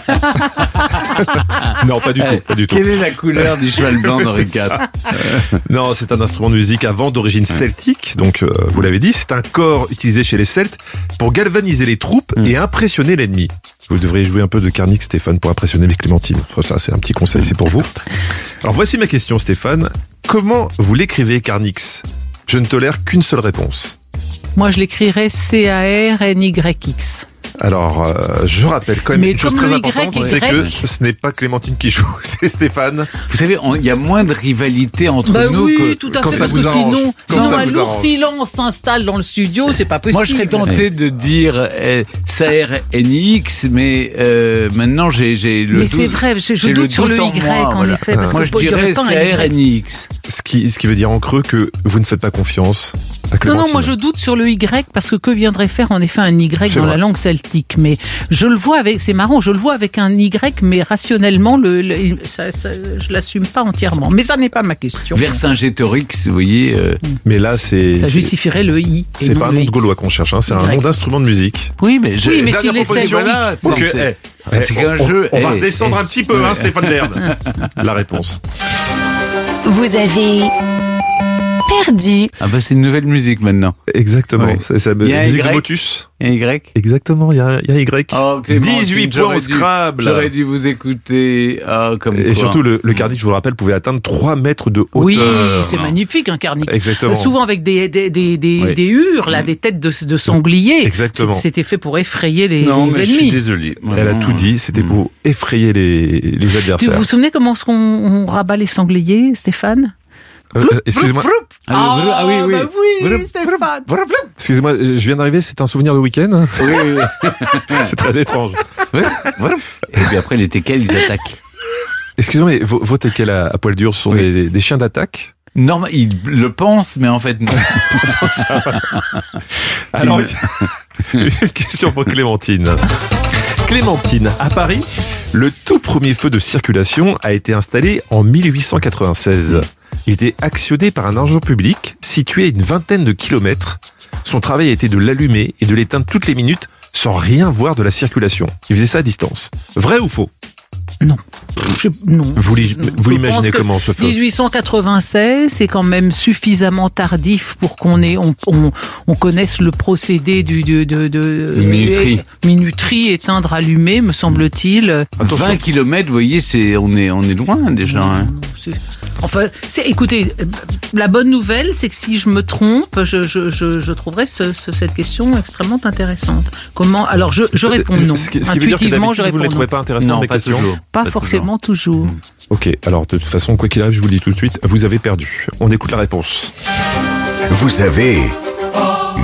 Non, pas du tout, pas du tout. Quelle est la couleur du cheval blanc d'Henri quatre? Non, c'est un instrument de musique avant d'origine celtique. Donc, euh, vous l'avez dit, c'est un corps utilisé chez les Celtes pour galvaniser les troupes et impressionner l'ennemi. Vous devriez jouer un peu de Carnix, Stéphane, pour impressionner les Clémentines. Enfin, ça, c'est un petit conseil, c'est pour vous. Alors, voici ma question, Stéphane. Comment vous l'écrivez, Carnix? Je ne tolère qu'une seule réponse. Moi, je l'écrirais C A R N Y X. Alors, euh, je rappelle quand même Mais une chose comme très le Y, importante, Y. c'est que ce n'est pas Clémentine qui joue, c'est Stéphane. Vous savez, on- il y a moins de rivalité entre Bah nous oui, que... tout à quand fait, ça parce vous que arrange. sinon, Quand sinon ça un vous lourd arrange. silence s'installe dans le studio, c'est pas possible. Moi, je serais tenté de dire euh, C A R N X, mais euh, maintenant, j'ai, j'ai le Mais doute. c'est vrai, je, je j'ai doute sur le en Y, moi, en voilà. effet. Parce Moi, que je il y aurait dirais pas un C A R N X. Ce qui, ce qui veut dire en creux que vous ne faites pas confiance à Non, Clémentine. non, moi je doute sur le Y parce que que viendrait faire en effet un Y C'est dans vrai. la langue celtique. Mais je le vois avec, c'est marrant, je le vois avec un Y, mais rationnellement, le, le- ça, ça, je l'assume pas entièrement. Mais ça n'est pas ma question. Vercingétorix, vous voyez. euh, Mais là, c'est... Ça c'est- justifierait le I. et C'est non pas un le nom de X. Gaulois qu'on cherche, hein, c'est un Y. nom d'instrument de musique. Oui, mais je... Oui, mais Dernière s'il est proposition. celtique. Voilà, Ok, non, c'est- eh, c'est eh, qu'un on, jeu. On va eh, redescendre eh. un petit peu, hein, Stéphane Bern. La réponse. Vous avez perdu. Ah bah c'est une nouvelle musique maintenant. Exactement. Oui. C'est ça, Il y a un musique de Y. Motus. Il y a un Y. Exactement, il y a, il y a un Y. Oh, Clémentine, dix-huit points j'aurais au dû- Scrabble. J'aurais dû vous écouter. Ah, comme Et quoi. surtout, le, le Carnix, je vous le rappelle, pouvait atteindre trois mètres de hauteur. Oui, c'est magnifique un carnix. Exactement. Euh, Souvent avec des des des des, Oui. des hures là, des têtes de, de sangliers. Exactement. C'est- C'était fait pour effrayer les, Non, les mais je suis ennemis. désolé. Elle a Vraiment. tout dit, c'était pour effrayer les, les Tu adversaires. vous vous souvenez comment est-ce qu'on on rabat les sangliers, Stéphane? Euh, euh, excusez-moi, Ah, le- ah oui, oui. bah oui, Vroup, Stéphane. excusez-moi, je viens d'arriver, c'est un souvenir de week-end. Oui, oui. C'est très étrange. Et puis après, les teckels, ils attaquent. Excusez-moi, mais vos, vos teckels à, à poil dur sont Oui. des, des chiens d'attaque? Normal, ils le pensent, mais en fait, non. Alors, une question pour Clémentine. Clémentine, à Paris, le tout premier feu de circulation a été installé en mille huit cent quatre-vingt-seize. Il était actionné par un argent public situé à une vingtaine de kilomètres. Son travail a été de l'allumer et de l'éteindre toutes les minutes sans rien voir de la circulation. Il faisait ça à distance. Vrai ou faux? Non. Je- non. Vous l'i- Non. vous Je l'imaginez pense que comment, ce feu? dix-huit cent quatre-vingt-seize, c'est quand même suffisamment tardif pour qu'on ait, on, on, on connaisse le procédé du de, de, de Une minuterie. euh, minuterie, éteindre, allumer, me semble-t-il. vingt kilomètres, vous voyez, c'est, on est, on est loin, déjà. Non, hein. non, c'est- Enfin, c'est, écoutez, euh, la bonne nouvelle, c'est que si je me trompe, je, je, je, je trouverais ce, ce- cette question extrêmement intéressante. Comment? Alors, je, je réponds non. Ce qui, ce qui veut dire que Intuitivement, je d'habitude, vous ne les réponds trouvez non. pas intéressantes, Non, mes pas questions? toujours. Pas Pas forcément toujours. Ok, alors de toute façon, quoi qu'il arrive, je vous le dis tout de suite, vous avez perdu. On écoute la réponse. Vous avez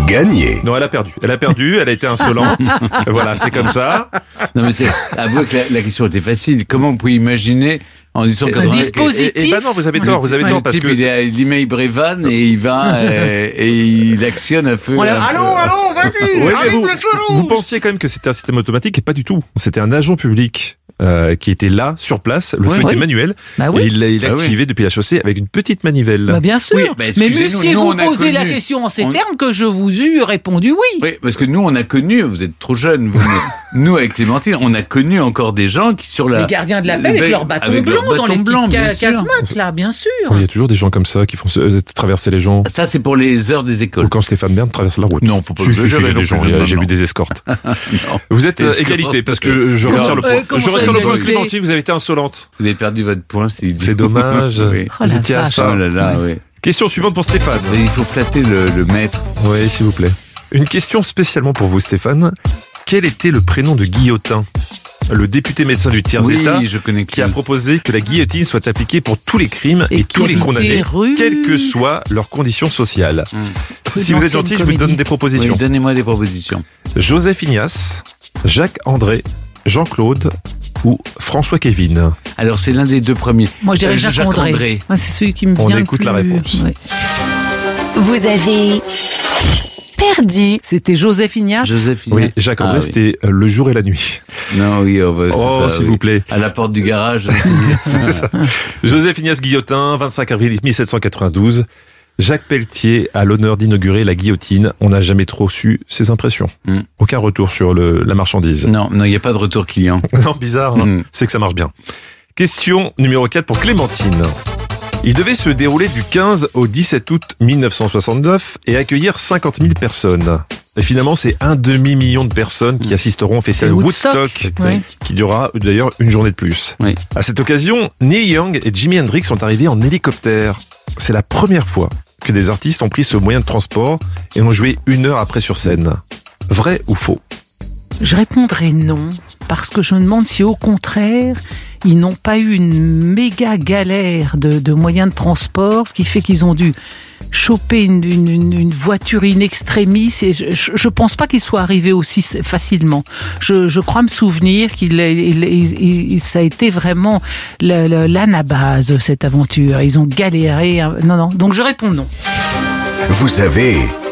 Gagné. Non, elle a perdu. Elle a perdu, elle a été insolente. Voilà, c'est comme ça. Non, mais c'est, avouez que la, la question était facile. Comment vous pouvez imaginer en huit cent quatre-vingt... dispositif. Et, et, et bah non, vous avez tort, vous avez tort, parce type, que... il, est, il y met Brévan et il va et, et il actionne à feu. On à allons, feu. allons, vas-y, Ouais, mais allume vous, le feu rouge. vous pensiez quand même que c'était un système automatique, et pas du tout. C'était un agent public euh, qui était là, sur place. Le Oui, feu oui. était manuel. Bah oui. Et il l'a il l'a Ah oui. activé depuis la chaussée avec une petite manivelle. Bah bien sûr. Oui, bah, mais excusez-nous, monsieur, nous, vous on a posez la connu- question en ces on- termes que je vous eus répondu oui. Oui, parce que nous, on a connu, vous êtes trop jeunes, vous, mais nous, avec Clémentine, on a connu encore des gens qui, sur la... Les gardiens de la paix avec leurs bâtons avec blancs leurs dans bâtons les blancs, petites bien ca- sûr. casemates, là, bien sûr. Oh, il y a toujours des gens comme ça qui font se- traverser les gens. Ça, c'est pour les heures des écoles. Ou quand Stéphane Bern traverse la route. Non, faut pas Si, si, si, exagérer il y a non des gens, plus, il y a- non, j'ai non. vu des escortes. Non. Vous êtes euh, Escorte. égalité, parce que je Non. retire le Euh, point. comment Je ça, retire le point. égalité Clémentine, vous avez été insolente. Vous avez perdu votre point, c'est idiot. C'est dommage. Oui. Oh, Vous la étiez à vache. ça. Oh là là, oui. Question suivante pour Stéphane. Mais il faut flatter le, le maître. Oui, s'il vous plaît. Une question spécialement pour vous, Stéphane. Quel était le prénom de Guillotin, le député médecin du tiers-état, Oui, je connais qui a Clem. proposé que la guillotine soit appliquée pour tous les crimes et, Et tous qui les a condamnés, été rue. quelles que soient leurs conditions sociales. Hum. Si vous êtes gentil, je vous donne des propositions. Oui, donnez-moi des propositions. Joseph Ignace, Jacques André, Jean-Claude ou François Kévin. Alors, c'est l'un des deux premiers. Moi, je dirais Euh, Jacques, Jacques André. André. Ah, c'est celui qui me On vient le écoute la plus- réponse. Ouais. Vous avez perdu. C'était Joseph Ignace. Joseph Oui, Ignace. Jacques André, Ah, oui. c'était euh, le jour et la nuit. Non, oui, oh, bah, c'est Oh, ça, s'il oui. vous plaît. À la porte du garage. C'est ça. Joseph Ignace Guillotin, vingt-cinq avril mille sept cent quatre-vingt-douze. Jacques Pelletier a l'honneur d'inaugurer la guillotine. On n'a jamais trop su ses impressions. Mm. Aucun retour sur le, la marchandise. Non, non, il n'y a pas de retour client. Non, bizarre, hein. Mm. C'est que ça marche bien. Question numéro quatre pour Clémentine. Il devait se dérouler du quinze au dix-sept août mille neuf cent soixante-neuf et accueillir cinquante mille personnes. Et finalement, c'est un demi-million de personnes qui assisteront au festival C'est Woodstock, Woodstock, oui. qui durera d'ailleurs une journée de plus. Oui. À cette occasion, Neil Young et Jimi Hendrix sont arrivés en hélicoptère. C'est la première fois que des artistes ont pris ce moyen de transport et ont joué une heure après sur scène. Vrai ou faux? Je répondrai non, parce que je me demande si au contraire, ils n'ont pas eu une méga galère de, de moyens de transport, ce qui fait qu'ils ont dû choper une, une, une voiture in extremis, et je, je, je pense pas qu'ils soient arrivés aussi facilement. Je, je crois me souvenir qu'il il, il, il, ça a été vraiment le, le, l'anabase, cette aventure. Ils ont galéré. Non, non. Donc je réponds non. Vous avez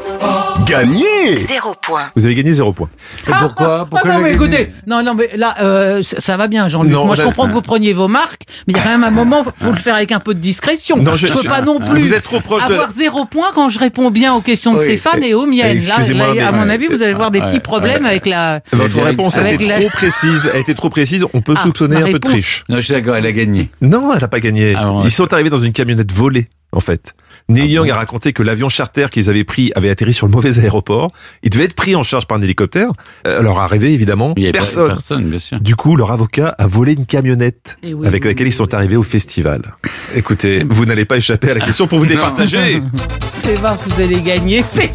gagné. Zéro point. Vous avez gagné zéro point. Et pourquoi Pourquoi Ah non, le mais gagner écoutez, non, non, mais là, euh, ça ça va bien, Jean-Luc. Non, Moi, je là- comprends que vous preniez vos marques, mais il y a quand même un moment, faut le faire avec un peu de discrétion. Non, je, je- peux je- pas non plus Vous êtes trop proche de- avoir zéro point quand je réponds bien aux questions de Oui, Stéphane et- et aux miennes. Là, excusez-moi, là, mais- à mon ouais. avis, vous allez voir des Ouais, petits problèmes ouais. avec la. Votre réponse a avec été la- trop précise, a été trop précise, on peut Ah, soupçonner ma un peu de réponse. triche. Non, je suis d'accord, elle a gagné. Non, elle n'a pas gagné. Ah bon, Ils sont arrivés dans une camionnette volée, en fait. Neil Young a raconté que l'avion charter qu'ils avaient pris avait atterri sur le mauvais aéroport. Il devait être pris en charge par un hélicoptère. Euh, Alors, arrivé, évidemment, Il y avait pas- personne. Personne, bien sûr. Du coup, leur avocat a volé une camionnette Eh oui, avec oui, laquelle oui, ils sont oui. arrivés au festival. Écoutez, vous n'allez pas échapper à la question pour vous départager. C'est vrai que vous allez gagner. C'est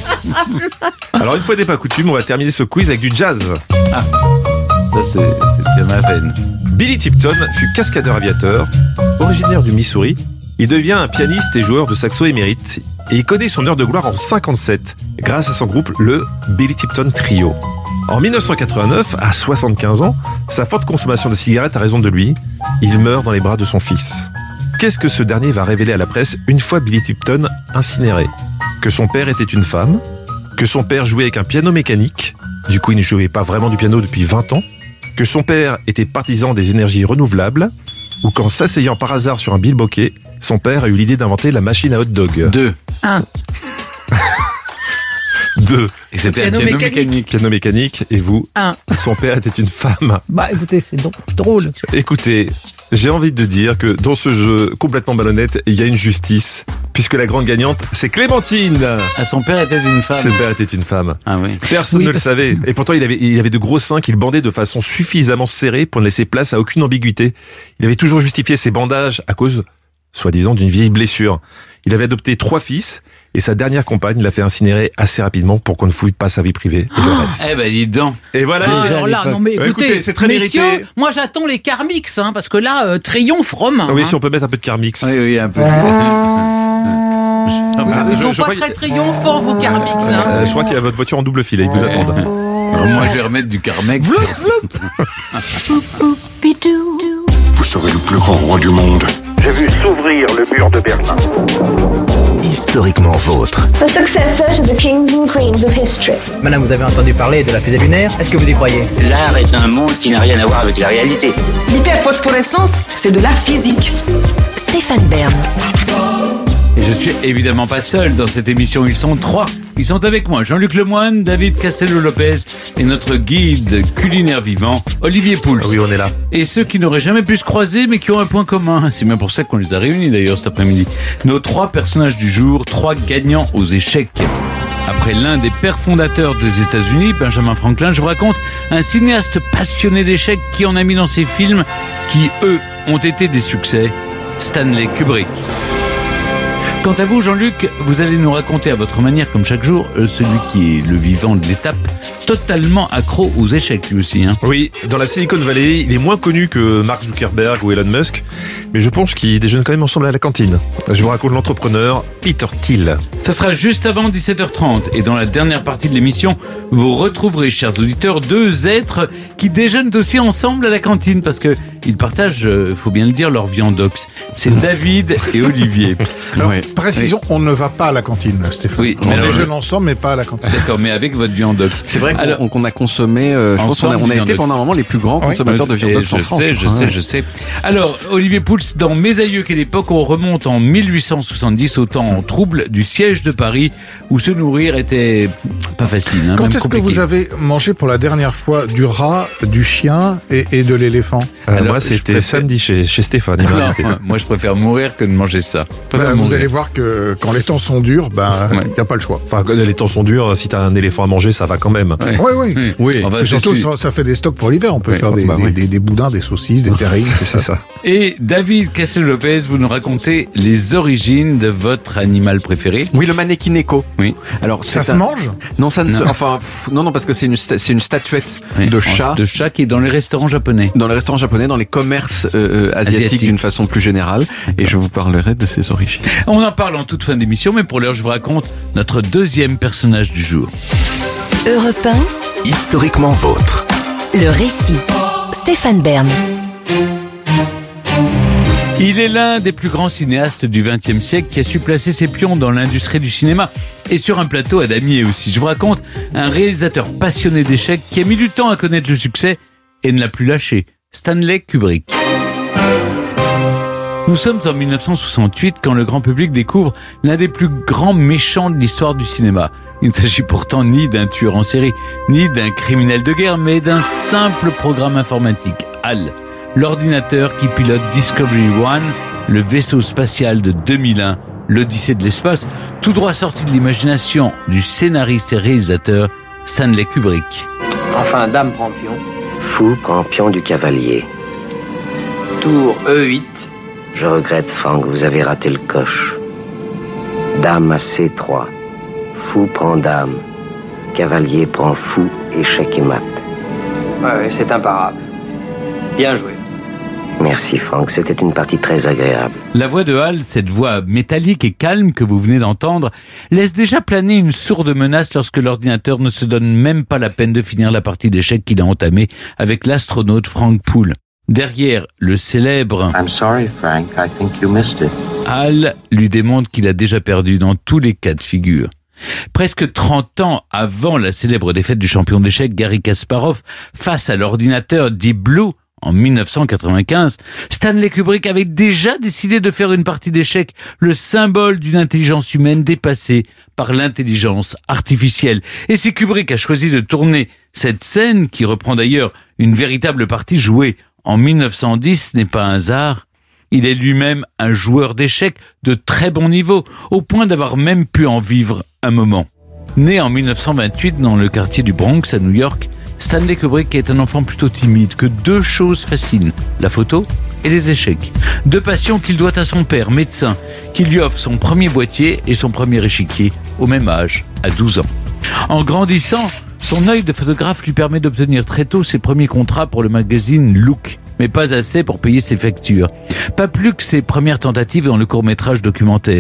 Alors, une fois n'est pas coutume, on va terminer ce quiz avec du jazz. Ça, c'est c'est ma veine. Billy Tipton fut cascadeur aviateur, originaire du Missouri. Il devient un pianiste et joueur de saxo émérite et il connaît son heure de gloire en cinquante-sept grâce à son groupe, le Billy Tipton Trio. En mille neuf cent quatre-vingt-neuf, à soixante-quinze ans, sa forte consommation de cigarettes a raison de lui. Il meurt dans les bras de son fils. Qu'est-ce que ce dernier va révéler à la presse une fois Billy Tipton incinéré? Que son père était une femme, que son père jouait avec un piano mécanique, du coup il ne jouait pas vraiment du piano depuis vingt ans, que son père était partisan des énergies renouvelables, ou qu'en s'asseyant par hasard sur un bilboquet, son père a eu l'idée d'inventer la machine à hot dog. Deux. un. Deux. Et c'était un Piano piano mécanique. mécanique. Piano mécanique, et vous, Un. son père était une femme. Bah, écoutez, c'est donc drôle. Écoutez, j'ai envie de dire que dans ce jeu complètement malhonnête, il y a une justice, puisque la grande gagnante, c'est Clémentine. Ah, son père était une femme. Son père était une femme. Ah oui. Personne Oui, ne le parce- savait. Et pourtant, il avait, il avait de gros seins qu'il bandait de façon suffisamment serrée pour ne laisser place à aucune ambiguïté. Il avait toujours justifié ses bandages à cause, soi-disant, d'une vieille blessure. Il avait adopté trois fils et sa dernière compagne l'a fait incinérer assez rapidement pour qu'on ne fouille pas sa vie privée et le reste. Eh ben, dis donc. Et voilà. Ah, c'est- Déjà, alors là, l'époque. non mais Ouais, écoutez, écoutez, c'est très messieurs, mérité. moi j'attends les Carmix, hein, parce que là, euh, triomphe romain. Oui, hein. si on peut mettre un peu de Carmix. Oui, oui, un peu. Ah, ils je- sont je pas crois très qu'il- triomphants, vos Carmix. Hein. Euh, je crois qu'il y a votre voiture en double fil, ils vous Ouais. attendent. Alors moi, je vais remettre du Carmex. Vous serez le plus grand roi du monde. J'ai vu s'ouvrir le mur de Berlin. Historiquement vôtre. The successor to the kings and queens of history. Madame, vous avez entendu parler de la fusée lunaire? Est-ce que vous y croyez? L'art est un monde qui n'a rien à voir avec la réalité. L'hyperphosphorescence, c'est de la physique. Stéphane Bern. Et je suis évidemment pas seul dans cette émission, ils sont trois. Ils sont avec moi, Jean-Luc Lemoyne, David Castello-Lopez et notre guide culinaire vivant, Olivier Pouls. Oui, on est là. Et ceux qui n'auraient jamais pu se croiser mais qui ont un point commun. C'est bien pour ça qu'on les a réunis d'ailleurs cet après-midi. Nos trois personnages du jour, trois gagnants aux échecs. Après l'un des pères fondateurs des États-Unis, Benjamin Franklin, je vous raconte un cinéaste passionné d'échecs qui en a mis dans ses films qui, eux, ont été des succès, Stanley Kubrick. Quant à vous, Jean-Luc, vous allez nous raconter à votre manière, comme chaque jour, euh, celui qui est le vivant de l'étape, totalement accro aux échecs lui aussi. Hein. Oui, dans la Silicon Valley, il est moins connu que Mark Zuckerberg ou Elon Musk, mais je pense qu'ils déjeunent quand même ensemble à la cantine. Je vous raconte l'entrepreneur Peter Thiel. Ça sera juste avant dix-sept heures trente et dans la dernière partie de l'émission, vous retrouverez, chers auditeurs, deux êtres qui déjeunent aussi ensemble à la cantine parce que ils partagent, euh, faut bien le dire, leur viandox. C'est David et Olivier. Alors, Ouais. précision, on ne va pas à la cantine, Stéphane. Oui, on mais alors, déjeune je- ensemble, mais pas à la cantine. D'accord, mais avec votre viandox. C'est vrai qu'on Alors- qu'on a consommé, euh, je pense qu'on a, Ensemble, on a été viandox. pendant un moment les plus grands Oui. consommateurs de Et viandox en je France. sais, je Ouais. sais, je sais. Alors, Olivier Pouls, dans Mes aïeux, quelle époque, on remonte en mille huit cent soixante-dix au temps trouble du siège de Paris, où se nourrir était pas facile. Hein, Quand même est-ce que compliqué. vous avez mangé pour la dernière fois du rat, du chien et, et de l'éléphant? Euh, Alors, moi, je c'était préfère- samedi chez, chez Stéphane. il m'a Non, invité. moi, je préfère mourir que de manger ça. Je préfère Ben, vous mourir. allez voir que quand les temps sont durs, ben, il Ouais. n'y a pas le choix. Enfin, quand les temps sont durs, si t'as un éléphant à manger, ça va quand même. Ouais. Oui, oui. Oui. Oui. Enfin, Et surtout, c'est- ça, ça fait des stocks pour l'hiver. On peut Oui, faire des, bah des, oui. des, des boudins, des saucisses, des terrines. C'est ça. Et David Castello-Lopez, vous nous racontez les origines de votre animal préféré. Oui, le mannequin Neko. Oui. Alors, Ça c'est se un- mange? Non, ça ne se... Non. Enfin, pff, non, non, parce que c'est une, sta- c'est une statuette Oui, de chat. De chat qui est dans les restaurants japonais. Dans les restaurants japonais, dans les commerces euh, euh, asiatiques Asiatique. d'une façon plus générale, et je vous parlerai de ses origines. On en parle en toute fin d'émission, mais pour l'heure, je vous raconte notre deuxième personnage du jour. Europe un, Historiquement vôtre. le récit. Stéphane Bern. Il est l'un des plus grands cinéastes du vingtième siècle qui a su placer ses pions dans l'industrie du cinéma et sur un plateau à damier aussi. Je vous raconte un réalisateur passionné d'échecs qui a mis du temps à connaître le succès et ne l'a plus lâché. Stanley Kubrick. Nous sommes en mille neuf cent soixante-huit quand le grand public découvre l'un des plus grands méchants de l'histoire du cinéma. Il ne s'agit pourtant ni d'un tueur en série, ni d'un criminel de guerre, mais d'un simple programme informatique, HAL, l'ordinateur qui pilote Discovery One, le vaisseau spatial de deux mille un, l'Odyssée de l'espace, tout droit sorti de l'imagination du scénariste et réalisateur Stanley Kubrick. Enfin, dame prend pion. Fou prend pion du cavalier. Tour E huit. Je regrette, Franck, vous avez raté le coche. Dame à C trois. Fou prend dame. Cavalier prend fou, échec et mat. Ouais, ouais, c'est imparable. Bien joué. Merci, Franck, c'était une partie très agréable. La voix de Hal, cette voix métallique et calme que vous venez d'entendre, laisse déjà planer une sourde menace lorsque l'ordinateur ne se donne même pas la peine de finir la partie d'échecs qu'il a entamée avec l'astronaute Frank Poole. Derrière le célèbre I'm sorry, Frank, I think you missed it. Hal lui démontre qu'il a déjà perdu dans tous les cas de figure. Presque trente ans avant la célèbre défaite du champion d'échecs Garry Kasparov face à l'ordinateur Deep Blue en mille neuf cent quatre-vingt-quinze, Stanley Kubrick avait déjà décidé de faire une partie d'échecs, le symbole d'une intelligence humaine dépassée par l'intelligence artificielle. Et si Kubrick a choisi de tourner cette scène, qui reprend d'ailleurs une véritable partie jouée en mille neuf cent dix, ce n'est pas un hasard. Il est lui-même un joueur d'échecs de très bon niveau, au point d'avoir même pu en vivre un moment. Né en mille neuf cent vingt-huit dans le quartier du Bronx à New York, Stanley Kubrick est un enfant plutôt timide que deux choses fascinent, la photo et les échecs. Deux passions qu'il doit à son père, médecin, qui lui offre son premier boîtier et son premier échiquier au même âge, à douze ans. En grandissant, son œil de photographe lui permet d'obtenir très tôt ses premiers contrats pour le magazine Look, mais pas assez pour payer ses factures. Pas plus que ses premières tentatives dans le court-métrage documentaire.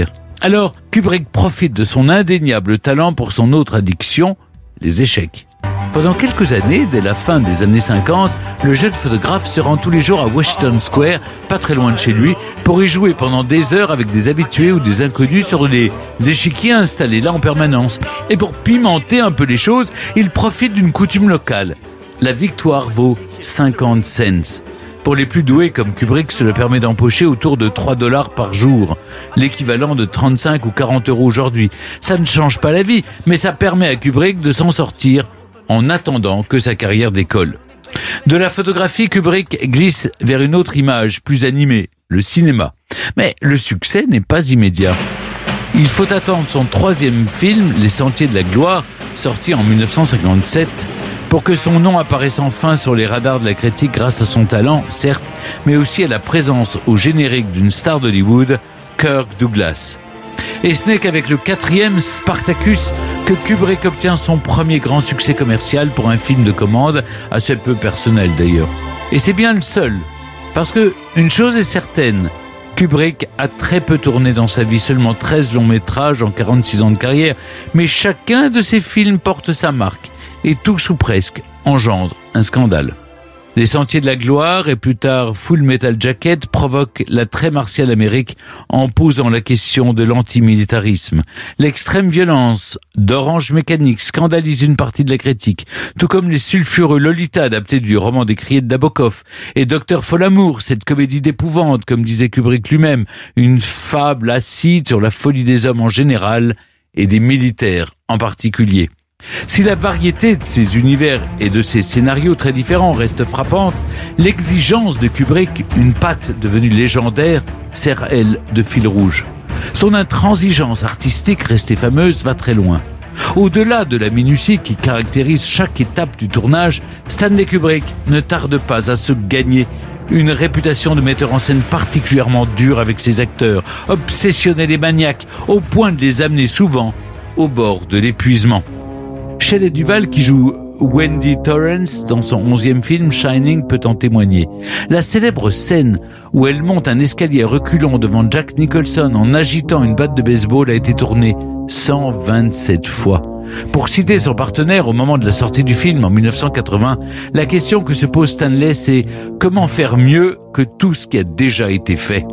Alors, Kubrick profite de son indéniable talent pour son autre addiction, les échecs. Pendant quelques années, dès la fin des années cinquante, le jeune photographe se rend tous les jours à Washington Square, pas très loin de chez lui, pour y jouer pendant des heures avec des habitués ou des inconnus sur les échiquiers installés là en permanence. Et pour pimenter un peu les choses, il profite d'une coutume locale. La victoire vaut cinquante cents. Pour les plus doués comme Kubrick, cela permet d'empocher autour de trois dollars par jour, l'équivalent de trente-cinq ou quarante euros aujourd'hui. Ça ne change pas la vie, mais ça permet à Kubrick de s'en sortir en attendant que sa carrière décolle. De la photographie, Kubrick glisse vers une autre image, plus animée, le cinéma. Mais le succès n'est pas immédiat. Il faut attendre son troisième film, Les Sentiers de la Gloire, sorti en dix-neuf cent cinquante-sept, pour que son nom apparaisse enfin sur les radars de la critique grâce à son talent, certes, mais aussi à la présence au générique d'une star d'Hollywood, Kirk Douglas. Et ce n'est qu'avec le quatrième Spartacus que Kubrick obtient son premier grand succès commercial pour un film de commande, assez peu personnel d'ailleurs. Et c'est bien le seul, parce que une chose est certaine, Kubrick a très peu tourné dans sa vie, seulement treize longs métrages en quarante-six ans de carrière, mais chacun de ses films porte sa marque, et tous ou presque engendrent un scandale. Les Sentiers de la Gloire et plus tard Full Metal Jacket provoquent la très martiale Amérique en posant la question de l'antimilitarisme. L'extrême violence d'Orange Mécanique scandalise une partie de la critique, tout comme les sulfureux Lolita adaptés du roman décrié de Nabokov et Docteur Folamour, cette comédie d'épouvante, comme disait Kubrick lui-même, une fable acide sur la folie des hommes en général et des militaires en particulier. Si la variété de ces univers et de ces scénarios très différents reste frappante, l'exigence de Kubrick, une patte devenue légendaire, sert elle de fil rouge. Son intransigeance artistique, restée fameuse, va très loin. Au-delà de la minutie qui caractérise chaque étape du tournage, Stanley Kubrick ne tarde pas à se gagner une réputation de metteur en scène particulièrement dure avec ses acteurs, obsessionnels et maniaques, au point de les amener souvent au bord de l'épuisement. Shelley Duvall, qui joue Wendy Torrance dans son onzième film Shining, peut en témoigner. La célèbre scène où elle monte un escalier à reculons devant Jack Nicholson en agitant une batte de baseball a été tournée cent vingt-sept fois. Pour citer son partenaire au moment de la sortie du film en dix-neuf cent quatre-vingts, la question que se pose Stanley, c'est comment faire mieux que tout ce qui a déjà été fait.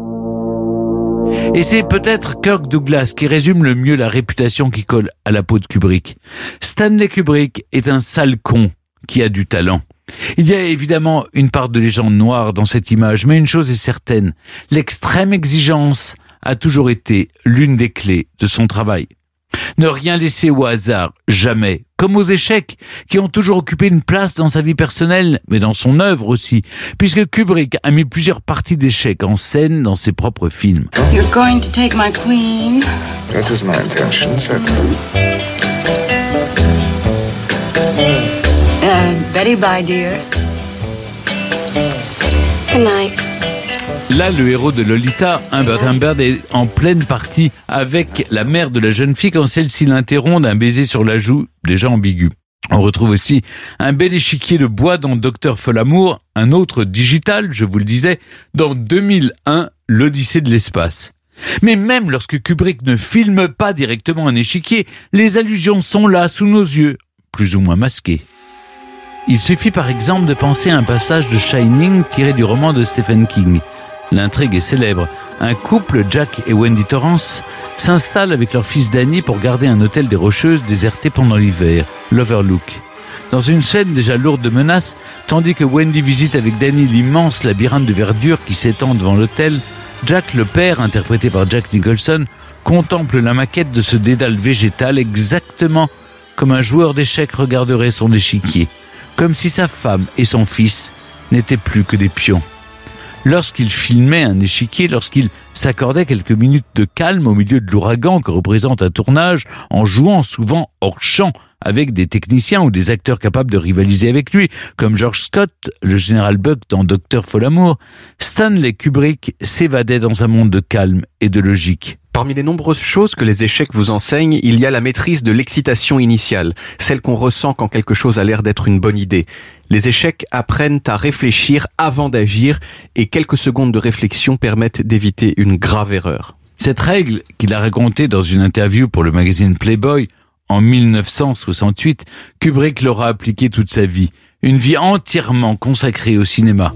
Et c'est peut-être Kirk Douglas qui résume le mieux la réputation qui colle à la peau de Kubrick. Stanley Kubrick est un sale con qui a du talent. Il y a évidemment une part de légende noire dans cette image, mais une chose est certaine, l'extrême exigence a toujours été l'une des clés de son travail. Ne rien laisser au hasard, jamais, comme aux échecs, qui ont toujours occupé une place dans sa vie personnelle, mais dans son œuvre aussi, puisque Kubrick a mis plusieurs parties d'échecs en scène dans ses propres films. You're going to take my queen. That is my intention, certainly. Uh, Betty, bye, dear. Good night. Là, le héros de Lolita, Humbert Humbert, est en pleine partie avec la mère de la jeune fille quand celle-ci l'interrompt d'un baiser sur la joue, déjà ambigu. On retrouve aussi un bel échiquier de bois dans Docteur Folamour, un autre digital, je vous le disais, dans deux mille un, l'Odyssée de l'espace. Mais même lorsque Kubrick ne filme pas directement un échiquier, les allusions sont là, sous nos yeux, plus ou moins masquées. Il suffit par exemple de penser à un passage de Shining tiré du roman de Stephen King. L'intrigue est célèbre. Un couple, Jack et Wendy Torrance, s'installe avec leur fils Danny pour garder un hôtel des Rocheuses déserté pendant l'hiver, l'Overlook. Dans une scène déjà lourde de menaces, tandis que Wendy visite avec Danny l'immense labyrinthe de verdure qui s'étend devant l'hôtel, Jack le père, interprété par Jack Nicholson, contemple la maquette de ce dédale végétal exactement comme un joueur d'échecs regarderait son échiquier, comme si sa femme et son fils n'étaient plus que des pions. Lorsqu'il filmait un échiquier, lorsqu'il s'accordait quelques minutes de calme au milieu de l'ouragan que représente un tournage, en jouant souvent hors champ avec des techniciens ou des acteurs capables de rivaliser avec lui, comme George Scott, le général Buck dans Docteur Folamour, Stanley Kubrick s'évadait dans un monde de calme et de logique. Parmi les nombreuses choses que les échecs vous enseignent, il y a la maîtrise de l'excitation initiale, celle qu'on ressent quand quelque chose a l'air d'être une bonne idée. Les échecs apprennent à réfléchir avant d'agir et quelques secondes de réflexion permettent d'éviter une grave erreur. Cette règle qu'il a racontée dans une interview pour le magazine Playboy en mille neuf cent soixante-huit, Kubrick l'aura appliquée toute sa vie. Une vie entièrement consacrée au cinéma.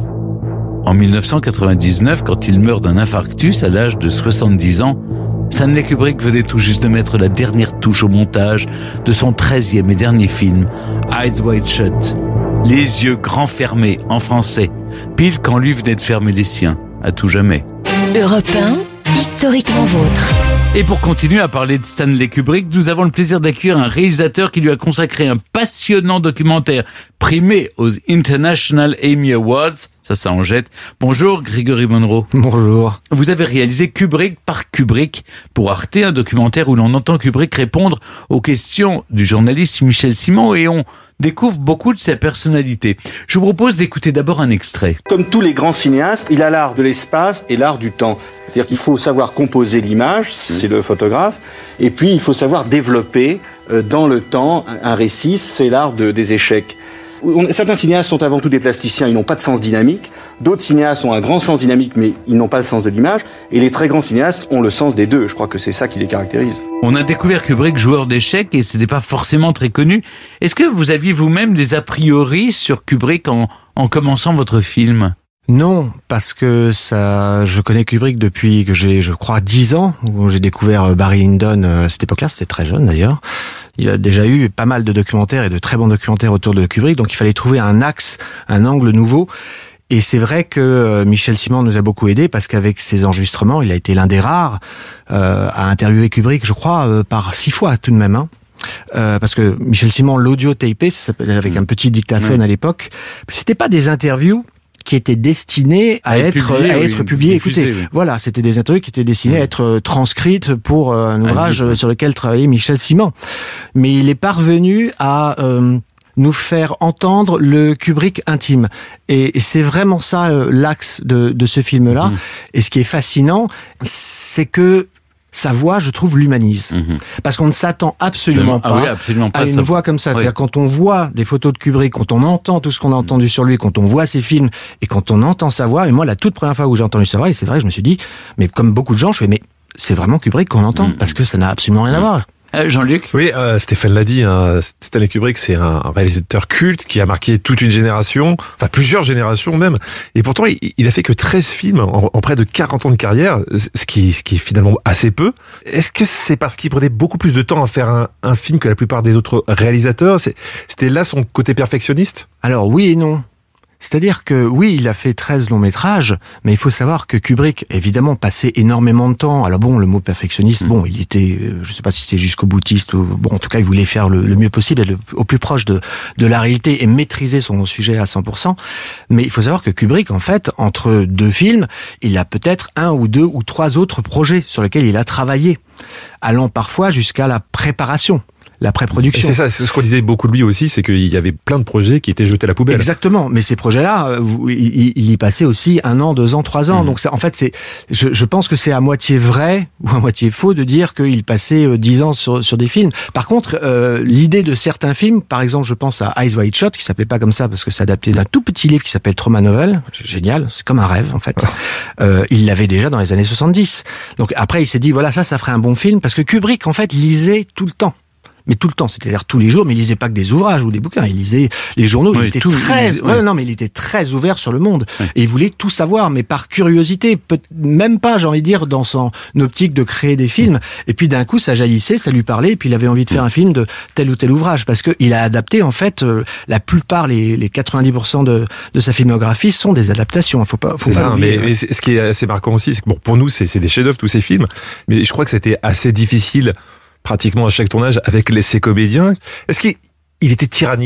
En mille neuf cent quatre-vingt-dix-neuf, quand il meurt d'un infarctus à l'âge de soixante-dix ans, Stanley Kubrick venait tout juste de mettre la dernière touche au montage de son treizième et dernier film, Eyes Wide Shut. Les yeux grands fermés, en français, pile quand lui venait de fermer les siens, à tout jamais. Europe un, historiquement vôtre. Et pour continuer à parler de Stanley Kubrick, nous avons le plaisir d'accueillir un réalisateur qui lui a consacré un passionnant documentaire primé aux International Emmy Awards. Ça, ça en jette. Bonjour, Grégory Monroe. Bonjour. Vous avez réalisé Kubrick par Kubrick pour Arte, un documentaire où l'on entend Kubrick répondre aux questions du journaliste Michel Simon et on découvre beaucoup de sa personnalité. Je vous propose d'écouter d'abord un extrait. Comme tous les grands cinéastes, il a l'art de l'espace et l'art du temps. C'est-à-dire qu'il faut savoir composer l'image, c'est le photographe, et puis il faut savoir développer euh, dans le temps un récit, c'est l'art de, des échecs. On, certains cinéastes sont avant tout des plasticiens, ils n'ont pas de sens dynamique. D'autres cinéastes ont un grand sens dynamique, mais ils n'ont pas le sens de l'image. Et les très grands cinéastes ont le sens des deux. Je crois que c'est ça qui les caractérise. On a découvert Kubrick joueur d'échecs et c'était pas forcément très connu. Est-ce que vous aviez vous-même des a priori sur Kubrick en, en commençant votre film ? Non, parce que ça, je connais Kubrick depuis que j'ai, je crois, dix ans, où j'ai découvert Barry Lyndon à cette époque-là, c'était très jeune d'ailleurs. Il y a déjà eu pas mal de documentaires et de très bons documentaires autour de Kubrick, donc il fallait trouver un axe, un angle nouveau. Et c'est vrai que Michel Simon nous a beaucoup aidé parce qu'avec ses enregistrements, il a été l'un des rares euh, à interviewer Kubrick, je crois, euh, par six fois tout de même. Hein. Euh, parce que Michel Simon l'audio tapé, ça s'appelait avec un petit dictaphone mmh. à l'époque. C'était pas des interviews qui étaient destinés à, à être publié, à être oui, publiés. Écoutez, oui. voilà, c'était des interviews qui étaient destinées oui. à être transcrites pour un ouvrage ah, oui. sur lequel travaillait Michel Simon. Mais il est parvenu à euh, nous faire entendre le Kubrick intime. Et, et c'est vraiment ça euh, l'axe de, de ce film-là. Mmh. Et ce qui est fascinant, c'est que sa voix, je trouve, l'humanise. Mmh. Parce qu'on ne s'attend absolument pas, ah oui, absolument pas à une ça. voix comme ça. Oui. C'est-à-dire quand on voit des photos de Kubrick, quand on entend tout ce qu'on a entendu sur lui, quand on voit ses films, et quand on entend sa voix, et moi, la toute première fois où j'ai entendu sa voix, et c'est vrai, je me suis dit, mais comme beaucoup de gens, je fais, mais c'est vraiment Kubrick qu'on entend, mmh. parce que ça n'a absolument rien mmh. à voir. Euh, Jean-Luc ? Oui, euh, Stéphane l'a dit, hein, Stanley Kubrick, c'est un réalisateur culte qui a marqué toute une génération, enfin plusieurs générations même. Et pourtant, il, il a fait que treize films en, en près de quarante ans de carrière, ce qui, ce qui est finalement assez peu. Est-ce que c'est parce qu'il prenait beaucoup plus de temps à faire un, un film que la plupart des autres réalisateurs ? C'était là son côté perfectionniste ? Alors oui et non. C'est-à-dire que oui, il a fait treize longs métrages, mais il faut savoir que Kubrick, évidemment, passait énormément de temps. Alors bon, le mot perfectionniste, mmh. bon, il était, je sais pas si c'est jusqu'au boutiste, ou bon, en tout cas, il voulait faire le, le mieux possible, être le, au plus proche de, de la réalité et maîtriser son sujet à cent pour cent. Mais il faut savoir que Kubrick, en fait, entre deux films, il a peut-être un ou deux ou trois autres projets sur lesquels il a travaillé, allant parfois jusqu'à la préparation. La pré-production. Et c'est ça, c'est ce qu'on disait beaucoup de lui aussi, c'est qu'il y avait plein de projets qui étaient jetés à la poubelle. Exactement, mais ces projets-là, il, il y passait aussi un an, deux ans, trois ans. Mmh. Donc ça, en fait, c'est, je, je pense que c'est à moitié vrai ou à moitié faux de dire qu'il passait dix ans sur, sur des films. Par contre, euh, l'idée de certains films, par exemple, je pense à Eyes Wide Shut, qui s'appelait pas comme ça parce que c'est adapté d'un tout petit livre qui s'appelle Trauma Novel. C'est génial, c'est comme un rêve en fait. euh, il l'avait déjà dans les années soixante-dix. Donc après, il s'est dit voilà, ça, ça ferait un bon film parce que Kubrick, en fait, lisait tout le temps. Mais tout le temps, c'est-à-dire tous les jours, mais il lisait pas que des ouvrages ou des bouquins, il lisait les journaux, oui, il était tout, très, il, ouais, oui. non, mais il était très ouvert sur le monde. Oui. Et il voulait tout savoir, mais par curiosité, peut, même pas, j'ai envie de dire, dans son optique de créer des films. Et puis d'un coup, ça jaillissait, ça lui parlait, et puis il avait envie de faire un film de tel ou tel ouvrage, parce que il a adapté, en fait, euh, la plupart, les, les quatre-vingt-dix pour cent de, de sa filmographie sont des adaptations. Faut pas, faut c'est pas ça, mais, mais ce qui est assez marquant aussi, c'est que bon, pour nous, c'est, c'est des chefs-d'œuvre tous ces films, mais je crois que c'était assez difficile pratiquement à chaque tournage avec les, ses comédiens. Est-ce qu'il il était tyrannique ?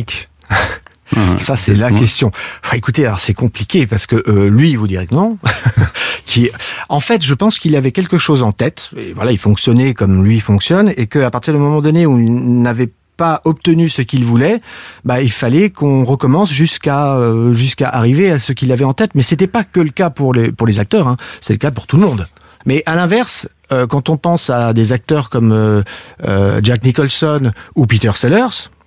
Ça, c'est la question. Enfin, écoutez, alors c'est compliqué parce que euh, lui, il vous dirait que non. Qui, en fait, je pense qu'il avait quelque chose en tête. Et voilà, il fonctionnait comme lui fonctionne, et qu'à partir du moment donné où il n'avait pas obtenu ce qu'il voulait, bah il fallait qu'on recommence jusqu'à euh, jusqu'à arriver à ce qu'il avait en tête. Mais c'était pas que le cas pour les pour les acteurs, hein. C'est le cas pour tout le monde. Mais à l'inverse, euh, quand on pense à des acteurs comme euh, euh, Jack Nicholson ou Peter Sellers,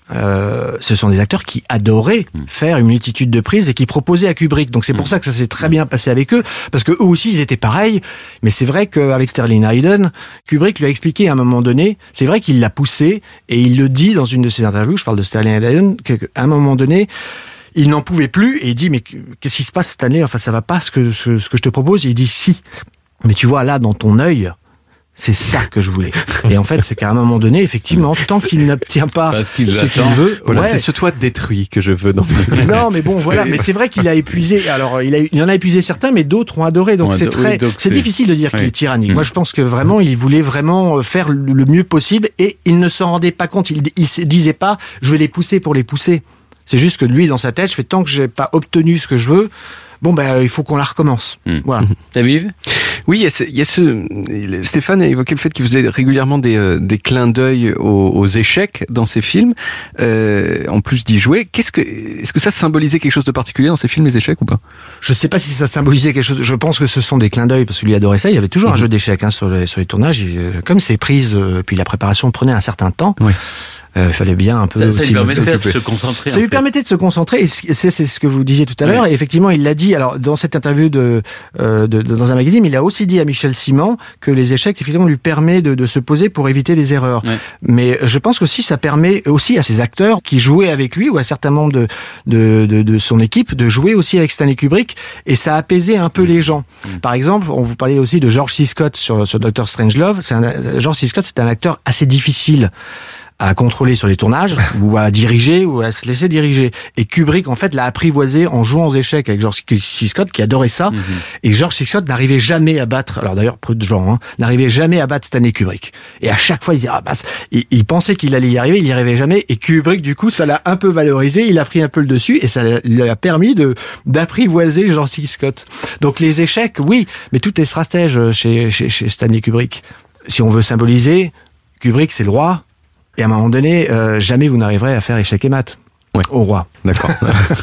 euh, ce sont des acteurs qui adoraient faire une multitude de prises et qui proposaient à Kubrick. Donc c'est pour ça que ça s'est très bien passé avec eux, parce que eux aussi ils étaétaient pareils. Mais c'est vrai qu'avec Sterling Hayden, Kubrick lui a expliqué à un moment donné, c'est vrai qu'il l'a poussé, et il le dit dans une de ses interviews, je parle de Sterling Hayden, qu'à un moment donné, il n'en pouvait plus, et il dit, mais qu'est-ce qui se passe cette année? Enfin, ça va pas ce que, ce, ce que je te propose. Et il dit, si. Mais tu vois, là, dans ton œil, c'est ça que je voulais. Et en fait, c'est qu'à un moment donné, effectivement, tant qu'il n'obtient pas Parce qu'il ce qu'il l'attend. veut, Voilà, ouais. c'est ce toit détruit que je veux dans Non, mais bon, voilà. Mais c'est vrai qu'il a épuisé. Alors, il, a, il en a épuisé certains, mais d'autres ont adoré. Donc, On c'est adore- très, oui, donc c'est c'est- difficile de dire oui. qu'il est tyrannique. Mm. Moi, je pense que vraiment, il voulait vraiment faire le le mieux possible, et il ne s'en rendait pas compte. Il, il se disait pas, je vais les pousser pour les pousser. C'est juste que lui, dans sa tête, je fais tant que j'ai pas obtenu ce que je veux. Bon, ben, il faut qu'on la recommence. Mm. Voilà. David? Oui, il y a ce, il y a ce Stéphane a évoqué le fait qu'il faisait régulièrement des, euh, des clins d'œil aux, aux échecs dans ses films, euh, en plus d'y jouer. Qu'est-ce que, est-ce que ça symbolisait quelque chose de particulier dans ses films, les échecs, ou pas? Je sais pas si ça symbolisait quelque chose. Je pense que ce sont des clins d'œil, parce que lui adorait ça. Il y avait toujours un jeu d'échecs hein, sur, les, sur les tournages. Il, euh, comme ces prises, euh, puis la préparation prenait un certain temps. Oui. Euh, il fallait bien un peu. Ça, ça aussi lui permettait de s'occuper. se concentrer. Ça en lui fait. permettait de se concentrer, et c'est, c'est ce que vous disiez tout à l'heure. Ouais. Et effectivement, il l'a dit. Alors, dans cette interview de, euh, de, de dans un magazine, il a aussi dit à Michel Simon que les échecs, effectivement, lui permet de, de se poser pour éviter les erreurs. Ouais. Mais je pense qu'aussi, ça permet aussi à ces acteurs qui jouaient avec lui, ou à certains membres de, de, de, de son équipe, de jouer aussi avec Stanley Kubrick, et ça apaisait un peu les gens. Par exemple, on vous parlait aussi de George C. Scott sur, sur Doctor Strangelove. C'est un, George C. Scott, c'est un acteur assez difficile à contrôler sur les tournages, ou à diriger, ou à se laisser diriger. Et Kubrick, en fait, l'a apprivoisé en jouant aux échecs avec George C. Scott, qui adorait ça. Mm-hmm. Et George C. Scott n'arrivait jamais à battre, alors d'ailleurs, peu de gens, hein, n'arrivait jamais à battre Stanley Kubrick. Et à chaque fois, il disait, ah bah, il, il pensait qu'il allait y arriver, il n'y arrivait jamais. Et Kubrick, du coup, ça l'a un peu valorisé, il a pris un peu le dessus, et ça lui a permis de, d'apprivoiser George C. Scott. Donc les échecs, oui, mais tout est stratège chez, chez, chez Stanley Kubrick. Si on veut symboliser, Kubrick, c'est le roi. Et à un moment donné, euh, jamais vous n'arriverez à faire échec et mat. Ouais. Au roi. D'accord.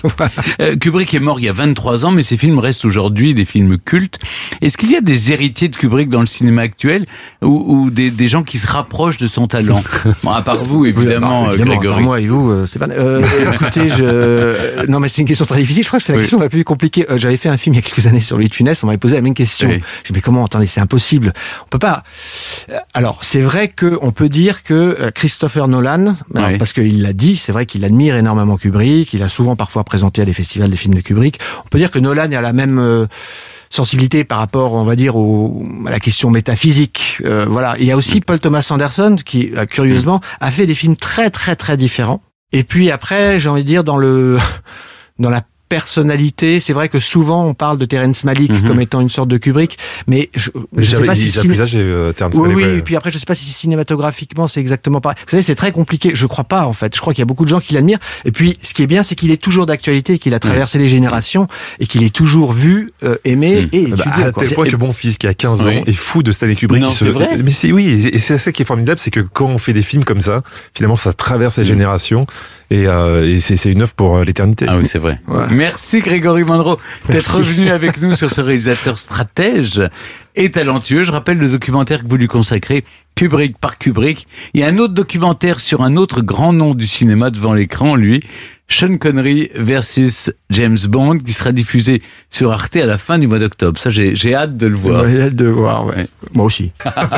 euh, Kubrick est mort il y a vingt-trois ans, mais ses films restent aujourd'hui des films cultes. Est-ce qu'il y a des héritiers de Kubrick dans le cinéma actuel, ou, ou des, des gens qui se rapprochent de son talent? Bon, à part vous, évidemment, oui, bah, évidemment Grégory. Moi et vous, euh, Stéphane. Euh, écoutez, je... Non, mais c'est une question très difficile. Je crois que c'est la oui. question la plus compliquée. Euh, j'avais fait un film il y a quelques années sur Louis de Funès. On m'avait posé la même question. Oui. J'ai dit, mais comment? Attendez, c'est impossible. On peut pas... Alors, c'est vrai qu'on peut dire que Christopher Nolan, alors, oui. parce qu'il l'a dit, c'est vrai qu'il admire énormément Kubrick, il a souvent parfois présenté à des festivals des films de Kubrick. On peut dire que Nolan a la même euh, sensibilité par rapport, on va dire, au, à la question métaphysique. Euh, voilà. Il y a aussi Paul Thomas Anderson qui, euh, curieusement, a fait des films très très très différents. Et puis après, j'ai envie de dire, dans le dans la personnalité, c'est vrai que souvent on parle de Terrence Malick mm-hmm. comme étant une sorte de Kubrick, mais je, je sais pas si ciné... plus âgé, euh, Terrence oui, Malick. Oui, et puis après je sais pas si cinématographiquement c'est exactement pareil. Vous savez, c'est très compliqué. Je crois pas en fait. Je crois qu'il y a beaucoup de gens qui l'admirent. Et puis ce qui est bien, c'est qu'il est toujours d'actualité, qu'il a traversé mmh. les générations et qu'il est toujours vu, euh, aimé mmh. et étudié. Bah, à tel point que mon fils qui a quinze ans oui. est fou de Stanley Kubrick. Non, qui se... c'est vrai. Mais c'est oui, et c'est ça qui est formidable, c'est que quand on fait des films comme ça, finalement ça traverse les mmh. générations. Et, euh, et c'est, c'est une œuvre pour l'éternité. Ah oui, c'est vrai. Ouais. Merci Grégory Mandreau d'être revenu avec nous sur ce réalisateur stratège et talentueux. Je rappelle le documentaire que vous lui consacrez, Kubrick par Kubrick. Il y a un autre documentaire sur un autre grand nom du cinéma devant l'écran, lui, Sean Connery versus James Bond, qui sera diffusé sur Arte à la fin du mois d'octobre. Ça, j'ai, j'ai hâte de le voir. J'ai hâte de le voir, ouais. ouais. Moi aussi.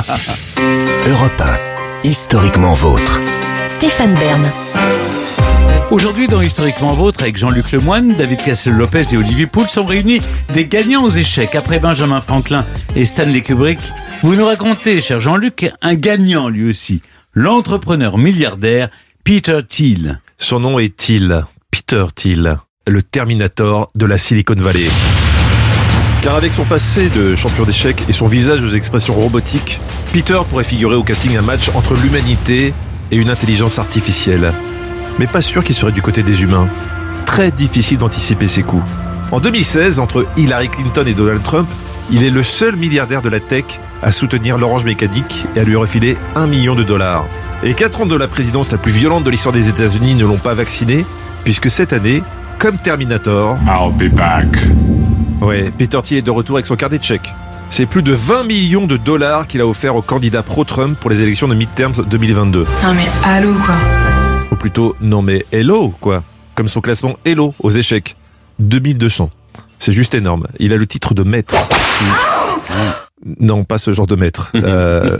Europe un, historiquement vôtre. Stéphane Bern. Aujourd'hui, dans Historiquement Vôtre, avec Jean-Luc Lemoyne, David Cassel-Lopez et Olivier Poul, sont réunis des gagnants aux échecs. Après Benjamin Franklin et Stanley Kubrick, vous nous racontez, cher Jean-Luc, un gagnant lui aussi, l'entrepreneur milliardaire Peter Thiel. Son nom est Thiel, Peter Thiel, le Terminator de la Silicon Valley. Car avec son passé de champion d'échecs et son visage aux expressions robotiques, Peter pourrait figurer au casting un match entre l'humanité et une intelligence artificielle. Mais pas sûr qu'il serait du côté des humains. Très difficile d'anticiper ses coups. En deux mille seize, entre Hillary Clinton et Donald Trump, il est le seul milliardaire de la tech à soutenir l'Orange Mécanique et à lui refiler un million de dollars. Et quatre ans de la présidence la plus violente de l'histoire des États-Unis ne l'ont pas vacciné, puisque cette année, comme Terminator... I'll be back. Ouais, Peter Thiel est de retour avec son carnet de chèques. C'est plus de vingt millions de dollars qu'il a offert au candidat pro-Trump pour les élections de midterms deux mille vingt-deux. Non mais allô quoi. plutôt non mais hello quoi, comme son classement Hello aux échecs, deux mille deux cents. C'est juste énorme. Il a le titre de maître. Non, pas ce genre de maître. Euh...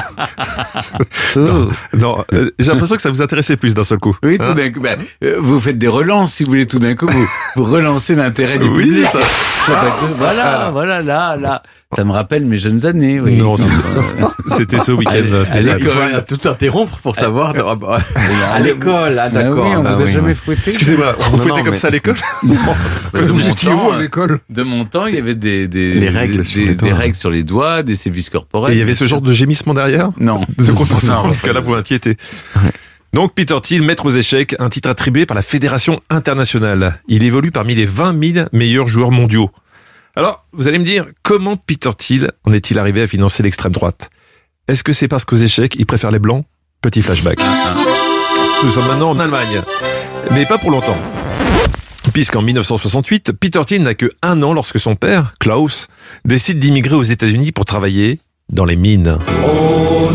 non, non euh, j'ai l'impression que ça vous intéressait plus d'un seul coup. Oui, tout hein d'un coup. Bah, euh, vous faites des relances, si vous voulez, tout d'un coup, vous, vous relancez l'intérêt du oui, public. c'est ça. Ah, voilà, ah, voilà, là, là. Ça me rappelle mes jeunes années, oui. Non, c'était ce week-end. À l'école, il faut tout interrompre pour savoir. À l'école, ah d'accord. Ah oui, on bah vous a oui, jamais oui. fouetté. Excusez-moi, on vous fouettait comme mais... ça à l'école? Vous étiez où à l'école? De mon temps, il y avait des, des, les règles, des, sur des, les des règles sur les doigts, des sévices corporels. Et il y avait ce genre de gémissement derrière? Non. De contentement, parce que là, vous m'inquiétez. Donc, Peter Thiel, maître aux échecs, un titre attribué par la Fédération internationale. Il évolue parmi les vingt mille meilleurs joueurs mondiaux. Alors, vous allez me dire, comment Peter Thiel en est-il arrivé à financer l'extrême droite? Est-ce que c'est parce qu'aux échecs, il préfère les blancs? Petit flashback. Nous sommes maintenant en Allemagne, mais pas pour longtemps. Puisqu'en mille neuf cent soixante-huit, Peter Thiel n'a que un an lorsque son père, Klaus, décide d'immigrer aux États-Unis pour travailler dans les mines. Oh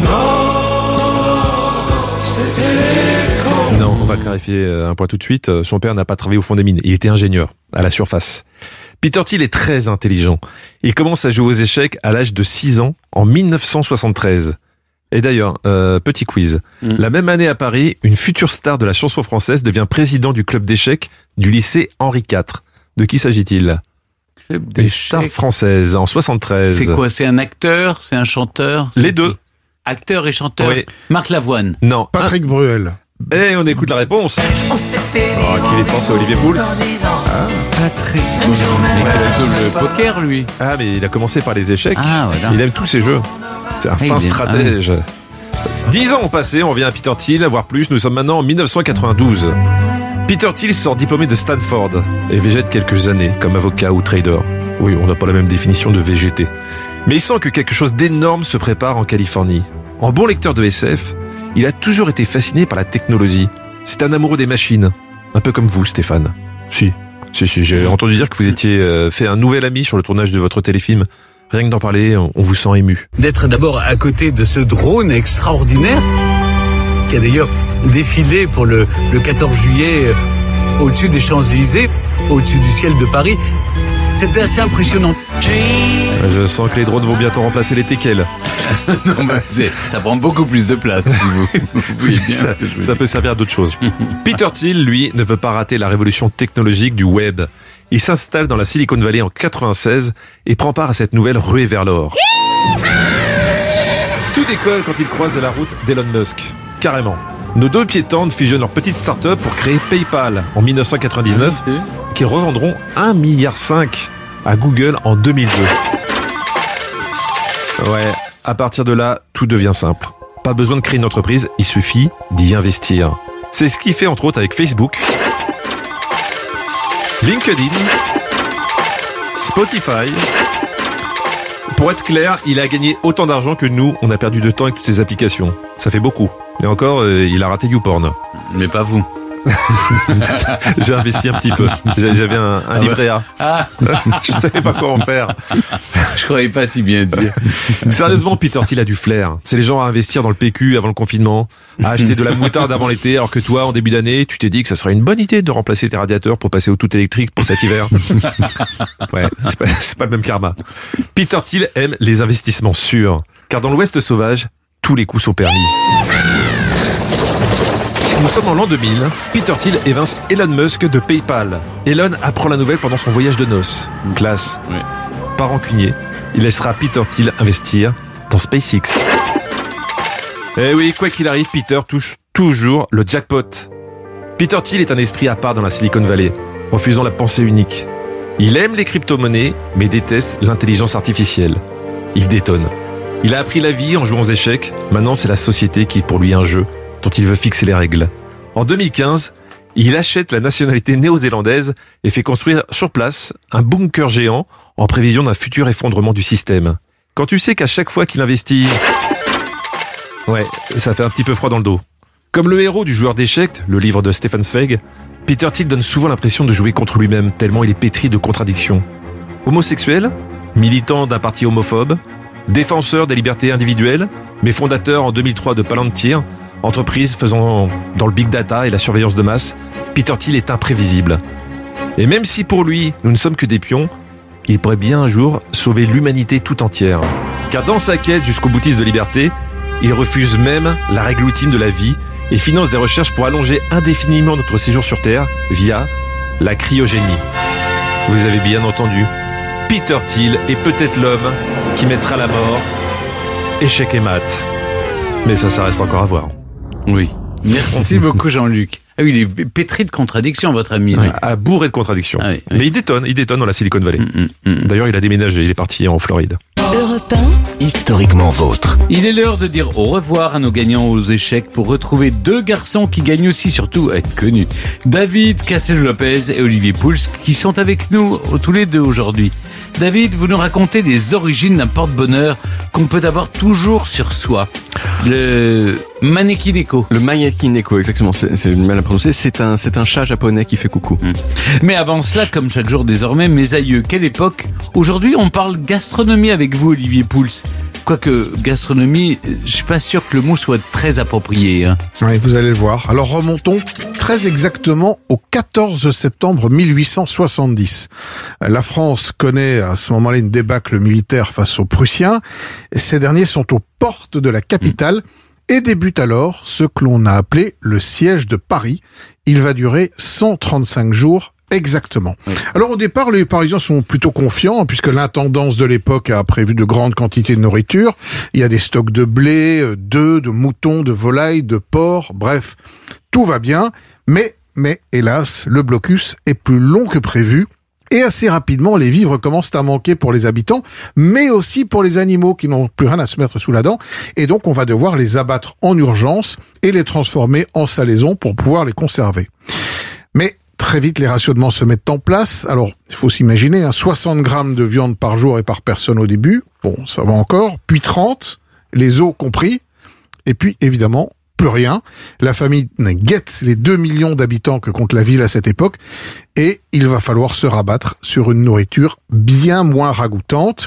non, c'était non, on va clarifier un point tout de suite. Son père n'a pas travaillé au fond des mines. Il était ingénieur à la surface. Peter Thiel est très intelligent. Il commence à jouer aux échecs à l'âge de six ans en mille neuf cent soixante-treize. Et d'ailleurs, euh, petit quiz. Mm. La même année à Paris, une future star de la chanson française devient président du club d'échecs du lycée Henri quatre. De qui s'agit-il? Club d'échecs. Une star française en soixante-treize. C'est quoi? C'est un acteur? C'est un chanteur? Les deux. Acteur et chanteur? Oui. Marc Lavoine? Non. Patrick un... Bruel. Et on écoute la réponse. Oh, qui est France Olivier Pouls. Ah, Patrick. Il aime le poker, lui. Ah, mais il a commencé par les échecs. Ah, voilà. Il aime tous ces jeux. C'est un ah, fin stratège. Ah. Dix ans ont passé, on vient à Peter Thiel, à voir plus. Nous sommes maintenant en mille neuf cent quatre-vingt-douze. Peter Thiel sort diplômé de Stanford et végète quelques années comme avocat ou trader. Oui, on n'a pas la même définition de végéter. Mais il sent que quelque chose d'énorme se prépare en Californie. En bon lecteur de S F, il a toujours été fasciné par la technologie. C'est un amoureux des machines. Un peu comme vous, Stéphane. Si, si, si, j'ai entendu dire que vous étiez euh, fait un nouvel ami sur le tournage de votre téléfilm. Rien que d'en parler, on, on vous sent ému. D'être d'abord à côté de ce drone extraordinaire, qui a d'ailleurs défilé pour le, le quatorze juillet euh, au-dessus des Champs-Élysées, au-dessus du ciel de Paris. C'était assez impressionnant. Je sens que les drones vont bientôt remplacer les teckels. Non, bah, ça prend beaucoup plus de place, si vous, vous voyez bien. Ça, ça peut servir à d'autres choses. Peter Thiel, lui, ne veut pas rater la révolution technologique du web. Il s'installe dans la Silicon Valley en quatre-vingt-seize et prend part à cette nouvelle ruée vers l'or. Tout décolle quand il croise la route d'Elon Musk. Carrément. Nos deux piétantes fusionnent leur petite start-up pour créer PayPal en mille neuf cent quatre-vingt-dix-neuf, qu'ils revendront un virgule cinq milliard à Google en deux mille deux. Ouais, à partir de là, tout devient simple. Pas besoin de créer une entreprise, il suffit d'y investir. C'est ce qu'il fait entre autres avec Facebook, LinkedIn, Spotify. Pour être clair, il a gagné autant d'argent que nous, on a perdu de temps avec toutes ces applications. Ça fait beaucoup. Et encore, euh, il a raté YouPorn. Mais pas vous. J'ai investi un petit peu. J'avais un, un livret A. Ah. Je savais pas quoi en faire. Je croyais pas si bien dire. Sérieusement, Peter Thiel a du flair. C'est les gens à investir dans le P Q avant le confinement, à acheter de la moutarde avant l'été, alors que toi, en début d'année, tu t'es dit que ça serait une bonne idée de remplacer tes radiateurs pour passer au tout électrique pour cet hiver. Ouais, c'est pas, c'est pas le même karma. Peter Thiel aime les investissements sûrs, car dans l'Ouest sauvage, tous les coups sont permis. Nous sommes en l'an deux mille. Peter Thiel évince Elon Musk de PayPal. Elon apprend la nouvelle pendant son voyage de noces. Classe. Oui. Pas rancunier, il laissera Peter Thiel investir dans SpaceX. Eh oui, quoi qu'il arrive, Peter touche toujours le jackpot. Peter Thiel est un esprit à part dans la Silicon Valley, refusant la pensée unique. Il aime les crypto-monnaies, mais déteste l'intelligence artificielle. Il détonne. Il a appris la vie en jouant aux échecs. Maintenant, c'est la société qui est pour lui un jeu dont il veut fixer les règles. En deux mille quinze, il achète la nationalité néo-zélandaise et fait construire sur place un bunker géant en prévision d'un futur effondrement du système. Quand tu sais qu'à chaque fois qu'il investit... Ouais, ça fait un petit peu froid dans le dos. Comme le héros du joueur d'échecs, le livre de Stefan Zweig, Peter Thiel donne souvent l'impression de jouer contre lui-même, tellement il est pétri de contradictions. Homosexuel, militant d'un parti homophobe, défenseur des libertés individuelles, mais fondateur en deux mille trois de Palantir, Entreprise faisant dans le big data et la surveillance de masse, Peter Thiel est imprévisible. Et même si pour lui, nous ne sommes que des pions, il pourrait bien un jour sauver l'humanité tout entière. Car dans sa quête jusqu'au boutisme de liberté, il refuse même la règle ultime de la vie et finance des recherches pour allonger indéfiniment notre séjour sur Terre via la cryogénie. Vous avez bien entendu, Peter Thiel est peut-être l'homme qui mettra la mort échec et mat. Mais ça, ça reste encore à voir. Oui. Merci beaucoup Jean-Luc. Ah oui, il est pétri de contradictions, votre ami. Oui. À bourré de contradictions. Ah oui, oui. Mais il détonne, il détonne dans la Silicon Valley. Mm, mm, mm. D'ailleurs, il a déménagé, il est parti en Floride. Europe un, historiquement vôtre. Il est l'heure de dire au revoir à nos gagnants aux échecs pour retrouver deux garçons qui gagnent aussi, surtout être connus. David Cassel-Lopez et Olivier Pouls qui sont avec nous tous les deux aujourd'hui. David, vous nous racontez les origines d'un porte-bonheur qu'on peut avoir toujours sur soi. Le Maneki-Neko. Le Maneki-Neko, exactement. C'est, c'est mal à prononcer. C'est un, c'est un chat japonais qui fait coucou. Mmh. Mais avant cela, comme chaque jour désormais, mes aïeux, quelle époque. Aujourd'hui, on parle gastronomie avec vous, Olivier Pouls. Quoique, gastronomie, je suis pas sûr que le mot soit très approprié. Hein. Oui, vous allez le voir. Alors remontons très exactement au quatorze septembre mille huit cent soixante-dix. La France connaît à ce moment-là une débâcle militaire face aux Prussiens. Ces derniers sont aux portes de la capitale mmh. et débute alors ce que l'on a appelé le siège de Paris. Il va durer cent trente-cinq jours. Exactement. Oui. Alors au départ, les Parisiens sont plutôt confiants, puisque l'intendance de l'époque a prévu de grandes quantités de nourriture. Il y a des stocks de blé, d'œufs, de moutons, de volailles, de porcs, bref, tout va bien. Mais, mais hélas, le blocus est plus long que prévu. Et assez rapidement, les vivres commencent à manquer pour les habitants, mais aussi pour les animaux qui n'ont plus rien à se mettre sous la dent. Et donc, on va devoir les abattre en urgence et les transformer en salaisons pour pouvoir les conserver. Mais très vite, les rationnements se mettent en place. Alors, il faut s'imaginer, hein, soixante grammes de viande par jour et par personne au début. Bon, ça va encore. Puis trente, les os compris. Et puis, évidemment, plus rien. La famine guette les deux millions d'habitants que compte la ville à cette époque. Et il va falloir se rabattre sur une nourriture bien moins ragoûtante.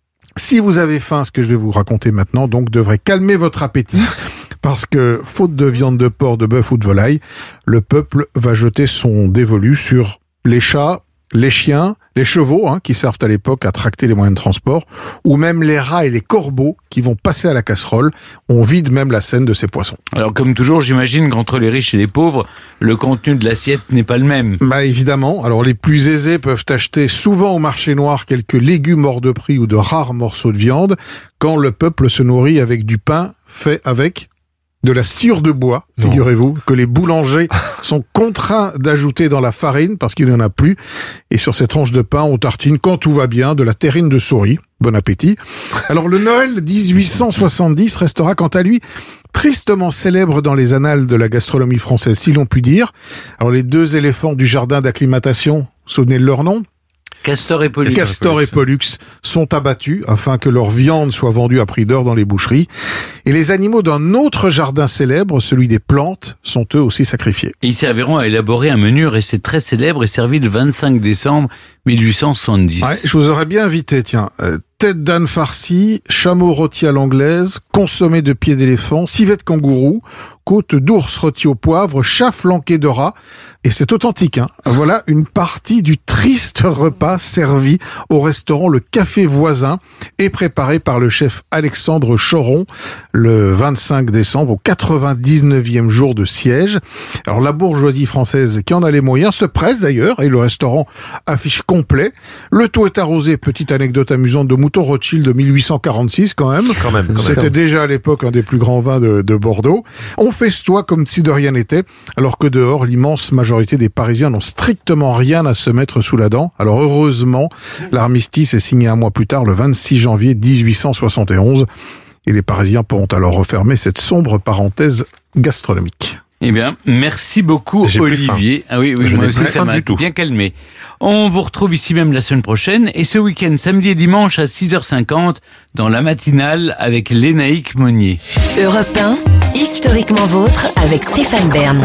Si vous avez faim, ce que je vais vous raconter maintenant, donc, devrait calmer votre appétit. Parce que, faute de viande de porc, de bœuf ou de volaille, le peuple va jeter son dévolu sur les chats, les chiens, les chevaux, hein, qui servent à l'époque à tracter les moyens de transport, ou même les rats et les corbeaux qui vont passer à la casserole. On vide même la scène de ces poissons. Alors, comme toujours, j'imagine qu'entre les riches et les pauvres, le contenu de l'assiette n'est pas le même. Bah, évidemment. Alors, les plus aisés peuvent acheter souvent au marché noir quelques légumes hors de prix ou de rares morceaux de viande, quand le peuple se nourrit avec du pain fait avec de la sciure de bois, non. Figurez-vous, que les boulangers sont contraints d'ajouter dans la farine parce qu'il n'y en a plus. Et sur ces tranches de pain, on tartine, quand tout va bien, de la terrine de souris. Bon appétit. Alors le Noël dix-huit cent soixante-dix restera quant à lui tristement célèbre dans les annales de la gastronomie française, si l'on peut dire. Alors les deux éléphants du jardin d'acclimatation, souvenez de leur nom ? Castor et Pollux. Castor et Pollux sont abattus afin que leur viande soit vendue à prix d'or dans les boucheries. Et les animaux d'un autre jardin célèbre, celui des plantes, sont eux aussi sacrifiés. Et ils serviront à élaborer un menu resté très célèbre et servi le vingt-cinq décembre mille huit cent soixante-dix. Ouais, je vous aurais bien invité, tiens. Euh, tête d'âne farcie, chameau rôti à l'anglaise, consommé de pieds d'éléphant, civet de kangourou, côte d'ours rôti au poivre, chat flanqué de rat. Et c'est authentique, hein. Voilà une partie du triste repas servi au restaurant Le Café Voisin et préparé par le chef Alexandre Choron le vingt-cinq décembre au quatre-vingt-dix-neuvième jour de siège. Alors la bourgeoisie française qui en a les moyens se presse d'ailleurs et le restaurant affiche complet. Le tout est arrosé, petite anecdote amusante, de Mouton Rothschild de mille huit cent quarante-six quand même. Quand même, quand C'était même. déjà à l'époque un des plus grands vins de, de Bordeaux. On festoie comme si de rien n'était, alors que dehors, l'immense majorité des Parisiens n'ont strictement rien à se mettre sous la dent. Alors heureusement, l'armistice est signé un mois plus tard, le vingt-six janvier dix-huit cent soixante et onze, et les Parisiens pourront alors refermer cette sombre parenthèse gastronomique. Eh bien, merci beaucoup J'ai Olivier. Ah oui, oui, Je moi n'ai aussi plus ça faim m'a du tout. bien calmé. On vous retrouve ici même la semaine prochaine et ce week-end, samedi et dimanche à six heures cinquante dans la matinale avec Lénaïque Monnier. Europe un, historiquement vôtre avec Stéphane Bern.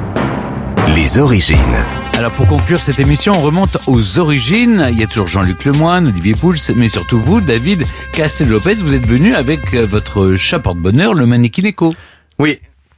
Les origines. Alors pour conclure cette émission, on remonte aux origines. Il y a toujours Jean-Luc Lemoyne, Olivier Pouls, mais surtout vous, David Cassel-Lopez, vous êtes venu avec votre chat porte-bonheur, le Maneki-Neko. Oui.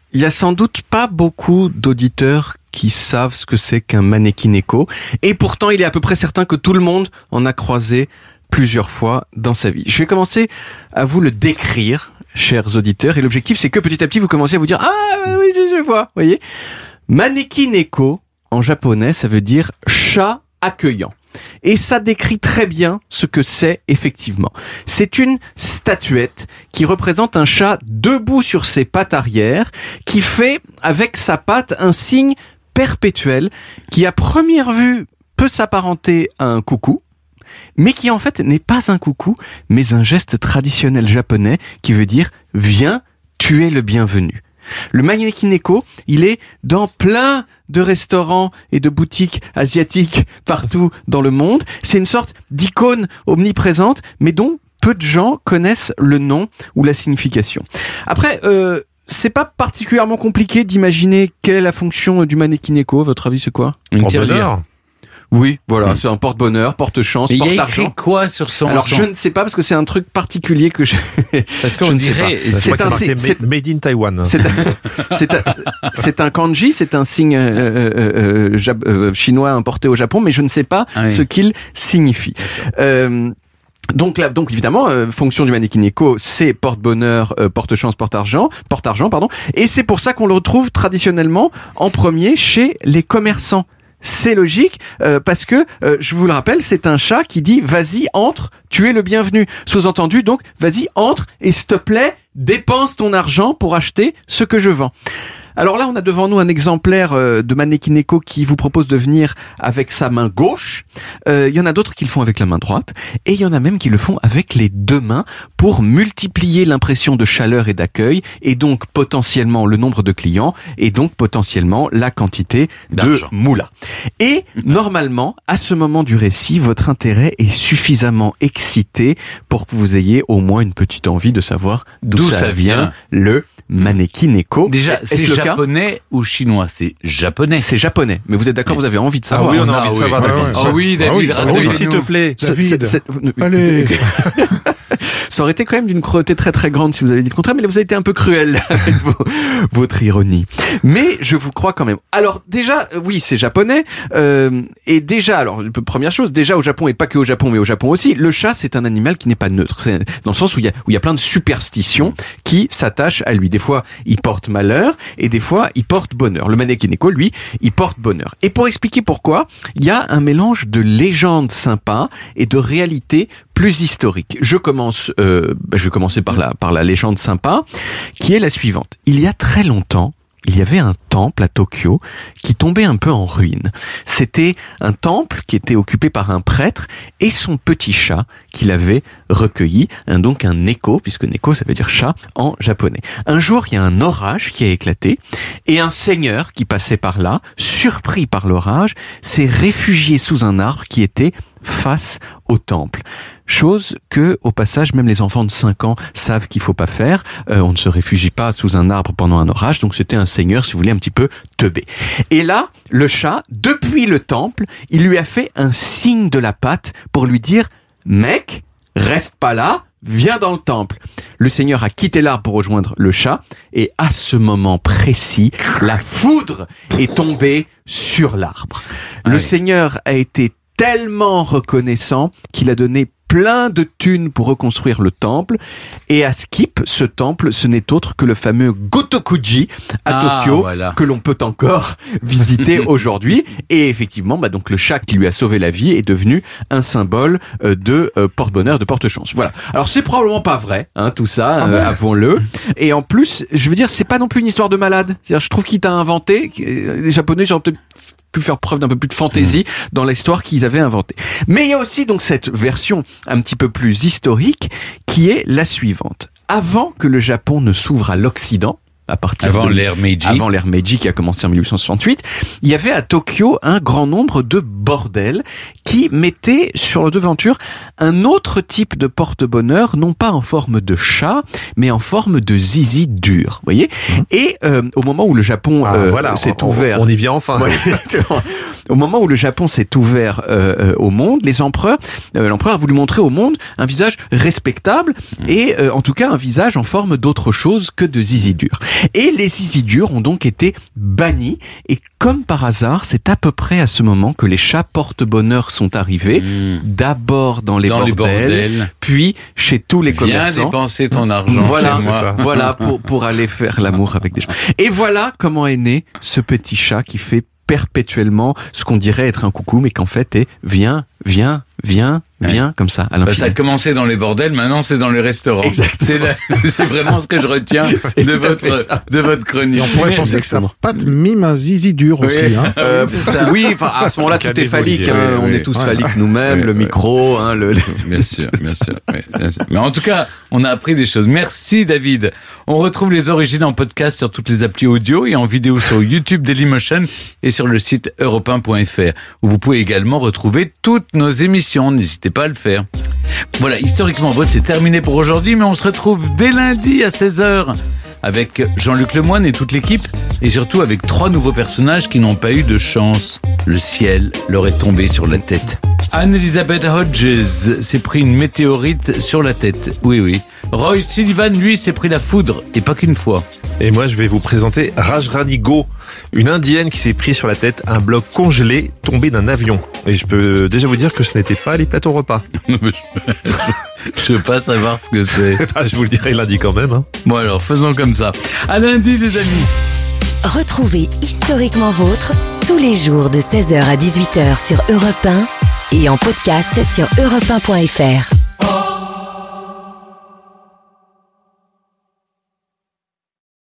Il y a sans doute pas beaucoup d'auditeurs qui savent ce que c'est qu'un mannequin écho, et pourtant il est à peu près certain que tout le monde en a croisé plusieurs fois dans sa vie. Je vais commencer à vous le décrire, chers auditeurs, et l'objectif c'est que petit à petit vous commencez à vous dire « Ah oui, je, je vois », voyez. Mannequin écho, en japonais, ça veut dire « chat accueillant ». Et ça décrit très bien ce que c'est effectivement. C'est une statuette qui représente un chat debout sur ses pattes arrière, qui fait avec sa patte un signe perpétuel qui à première vue peut s'apparenter à un coucou, mais qui en fait n'est pas un coucou, mais un geste traditionnel japonais qui veut dire « viens, tu es le bienvenu ». Le mannequin écho, il est dans plein de restaurants et de boutiques asiatiques partout dans le monde. C'est une sorte d'icône omniprésente, mais dont peu de gens connaissent le nom ou la signification. Après, euh, c'est pas particulièrement compliqué d'imaginer quelle est la fonction du mannequin écho. Votre avis, c'est quoi? Une tirelire. Oui, voilà, c'est un porte-bonheur, porte-chance, porte-argent. Il y a écrit quoi sur son... Alors, son... je ne sais pas, parce que c'est un truc particulier que je... Parce qu'on dirait... C'est un signe... Made, made in Taiwan. C'est un, c'est un, c'est un kanji, c'est un signe euh, euh, euh, euh, chinois importé au Japon, mais je ne sais pas ah oui. ce qu'il signifie. Euh, Donc là, donc évidemment, euh, fonction du mannequin écho, c'est porte-bonheur, euh, porte-chance, porte-argent, porte-argent, pardon. Et c'est pour ça qu'on le retrouve traditionnellement en premier chez les commerçants. C'est logique, euh, parce que, euh, je vous le rappelle, c'est un chat qui dit « Vas-y, entre, tu es le bienvenu ». Sous-entendu, donc, vas-y, entre, et s'il te plaît, dépense ton argent pour acheter ce que je vends. Alors là, on a devant nous un exemplaire euh, de mannequin écho qui vous propose de venir avec sa main gauche. Euh, il y en a d'autres qui le font avec la main droite. Et il y en a même qui le font avec les deux mains pour multiplier l'impression de chaleur et d'accueil, et donc potentiellement le nombre de clients, et donc potentiellement la quantité de moula. Et normalement, à ce moment du récit, votre intérêt est suffisamment excité pour que vous ayez au moins une petite envie de savoir d'où, d'où ça, ça vient, vient le mannequin écho. Déjà, c'est japonais ou chinois? C'est japonais. C'est japonais. Mais vous êtes d'accord, vous avez envie de savoir? Ah oui, on a envie de savoir. Ah oui, David, ah oui, s'il te plaît. David. C'est, c'est, allez. Ça aurait été quand même d'une cruauté très très grande si vous avez dit le contraire, mais là vous avez été un peu cruel avec vos, votre ironie. Mais je vous crois quand même. Alors déjà, oui, c'est japonais. Euh, et déjà, alors première chose, déjà au Japon, et pas que au Japon, mais au Japon aussi, le chat c'est un animal qui n'est pas neutre. C'est dans le sens où il y a où il y a plein de superstitions qui s'attachent à lui. Des fois, il porte malheur, et des fois, il porte bonheur. Le mannequin écho, lui, il porte bonheur. Et pour expliquer pourquoi, il y a un mélange de légendes sympas et de réalités plus historiques. Je commence, euh, je vais commencer par la par la légende sympa, qui est la suivante. Il y a très longtemps, il y avait un temple à Tokyo qui tombait un peu en ruine. C'était un temple qui était occupé par un prêtre et son petit chat qu'il avait recueilli, un, donc un neko, puisque neko ça veut dire chat en japonais. Un jour, il y a un orage qui a éclaté et un seigneur qui passait par là, surpris par l'orage, s'est réfugié sous un arbre qui était face au temple. Chose que, au passage, même les enfants de cinq ans savent qu'il faut pas faire. Euh, on ne se réfugie pas sous un arbre pendant un orage, donc c'était un seigneur, si vous voulez, un petit peu teubé. Et là, le chat, depuis le temple, il lui a fait un signe de la patte pour lui dire « Mec, reste pas là, viens dans le temple ». Le seigneur a quitté l'arbre pour rejoindre le chat, et à ce moment précis, la foudre est tombée sur l'arbre. Le ah oui. seigneur a été tellement reconnaissant qu'il a donné plein de thunes pour reconstruire le temple, et à Skip, ce temple, ce n'est autre que le fameux Gotokuji à ah, Tokyo, voilà. que l'on peut encore visiter aujourd'hui. Et effectivement, bah donc le chat qui lui a sauvé la vie est devenu un symbole euh, de euh, porte-bonheur, de porte-chance. Voilà. Alors c'est probablement pas vrai, hein, tout ça, ah euh, bah. avouons-le. Et en plus, je veux dire, c'est pas non plus une histoire de malade. C'est-à-dire, je trouve qu'il t'a inventé. Les Japonais, j'aurais peut-être pu faire preuve d'un peu plus de fantaisie mmh. dans l'histoire qu'ils avaient inventée. Mais il y a aussi donc cette version un petit peu plus historique qui est la suivante. Avant que le Japon ne s'ouvre à l'Occident, à partir avant de l'ère Meiji, avant l'ère Meiji qui a commencé en mille huit cent soixante-huit, il y avait à Tokyo un grand nombre de bordels qui mettaient sur le devanture un autre type de porte-bonheur, non pas en forme de chat, mais en forme de zizi dur, vous voyez. Mmh. Et euh, au moment où le Japon ah, euh, voilà, s'est on, ouvert, on y vient enfin. Ouais, au moment où le Japon s'est ouvert euh, au monde, les empereurs, euh, l'empereur a voulu montrer au monde un visage respectable et euh, en tout cas un visage en forme d'autre chose que de zizi dur. Et les zizi durs ont donc été bannis et comme par hasard, c'est à peu près à ce moment que les chats porte-bonheur sont arrivés, mmh. d'abord dans les dans bordels, les bordels, puis chez tous les Viens commerçants. Viens dépenser ton argent voilà, chez moi. Voilà, pour, pour aller faire l'amour avec des chats. Et voilà comment est né ce petit chat qui fait perpétuellement ce qu'on dirait être un coucou, mais qu'en fait est viens, viens, viens, viens, ouais. comme ça, à l'infini. Bah, ça a commencé dans les bordels, maintenant c'est dans les restaurants. Exactement. C'est, la, c'est vraiment ce que je retiens de votre, de votre chronique. Et on pourrait penser Exactement. que sa patte mime un zizi dur aussi. Oui, hein. euh, oui, enfin à ce moment-là tout est phallique. Hein, oui, oui, on est tous ouais. phalliques nous-mêmes, oui, le oui. micro, hein, le. Bien sûr, bien sûr, oui, bien sûr. Mais en tout cas, on a appris des choses. Merci David. On retrouve les origines en podcast sur toutes les applis audio et en vidéo sur YouTube Dailymotion et sur le site europe un point f r où vous pouvez également retrouver toutes nos émissions. N'hésitez pas à le faire. Voilà, Historiquement Vôtre, c'est terminé pour aujourd'hui, mais on se retrouve dès lundi à seize heures avec Jean-Luc Lemoyne et toute l'équipe, et surtout avec trois nouveaux personnages qui n'ont pas eu de chance. Le ciel leur est tombé sur la tête. Anne-Elizabeth Hodges s'est pris une météorite sur la tête. Oui, oui. Roy Sullivan, lui, s'est pris la foudre, et pas qu'une fois. Et moi, je vais vous présenter Rajrani Go, une indienne qui s'est pris sur la tête un bloc congelé tombé d'un avion. Et je peux déjà vous dire que ce n'était pas les plateaux repas. Je veux pas savoir ce que c'est. Je vous le dirai lundi quand même. Hein. Bon alors, faisons comme ça. À lundi, les amis. Retrouvez Historiquement Vôtre tous les jours de seize heures à dix-huit heures sur Europe un et en podcast sur europe un point f r.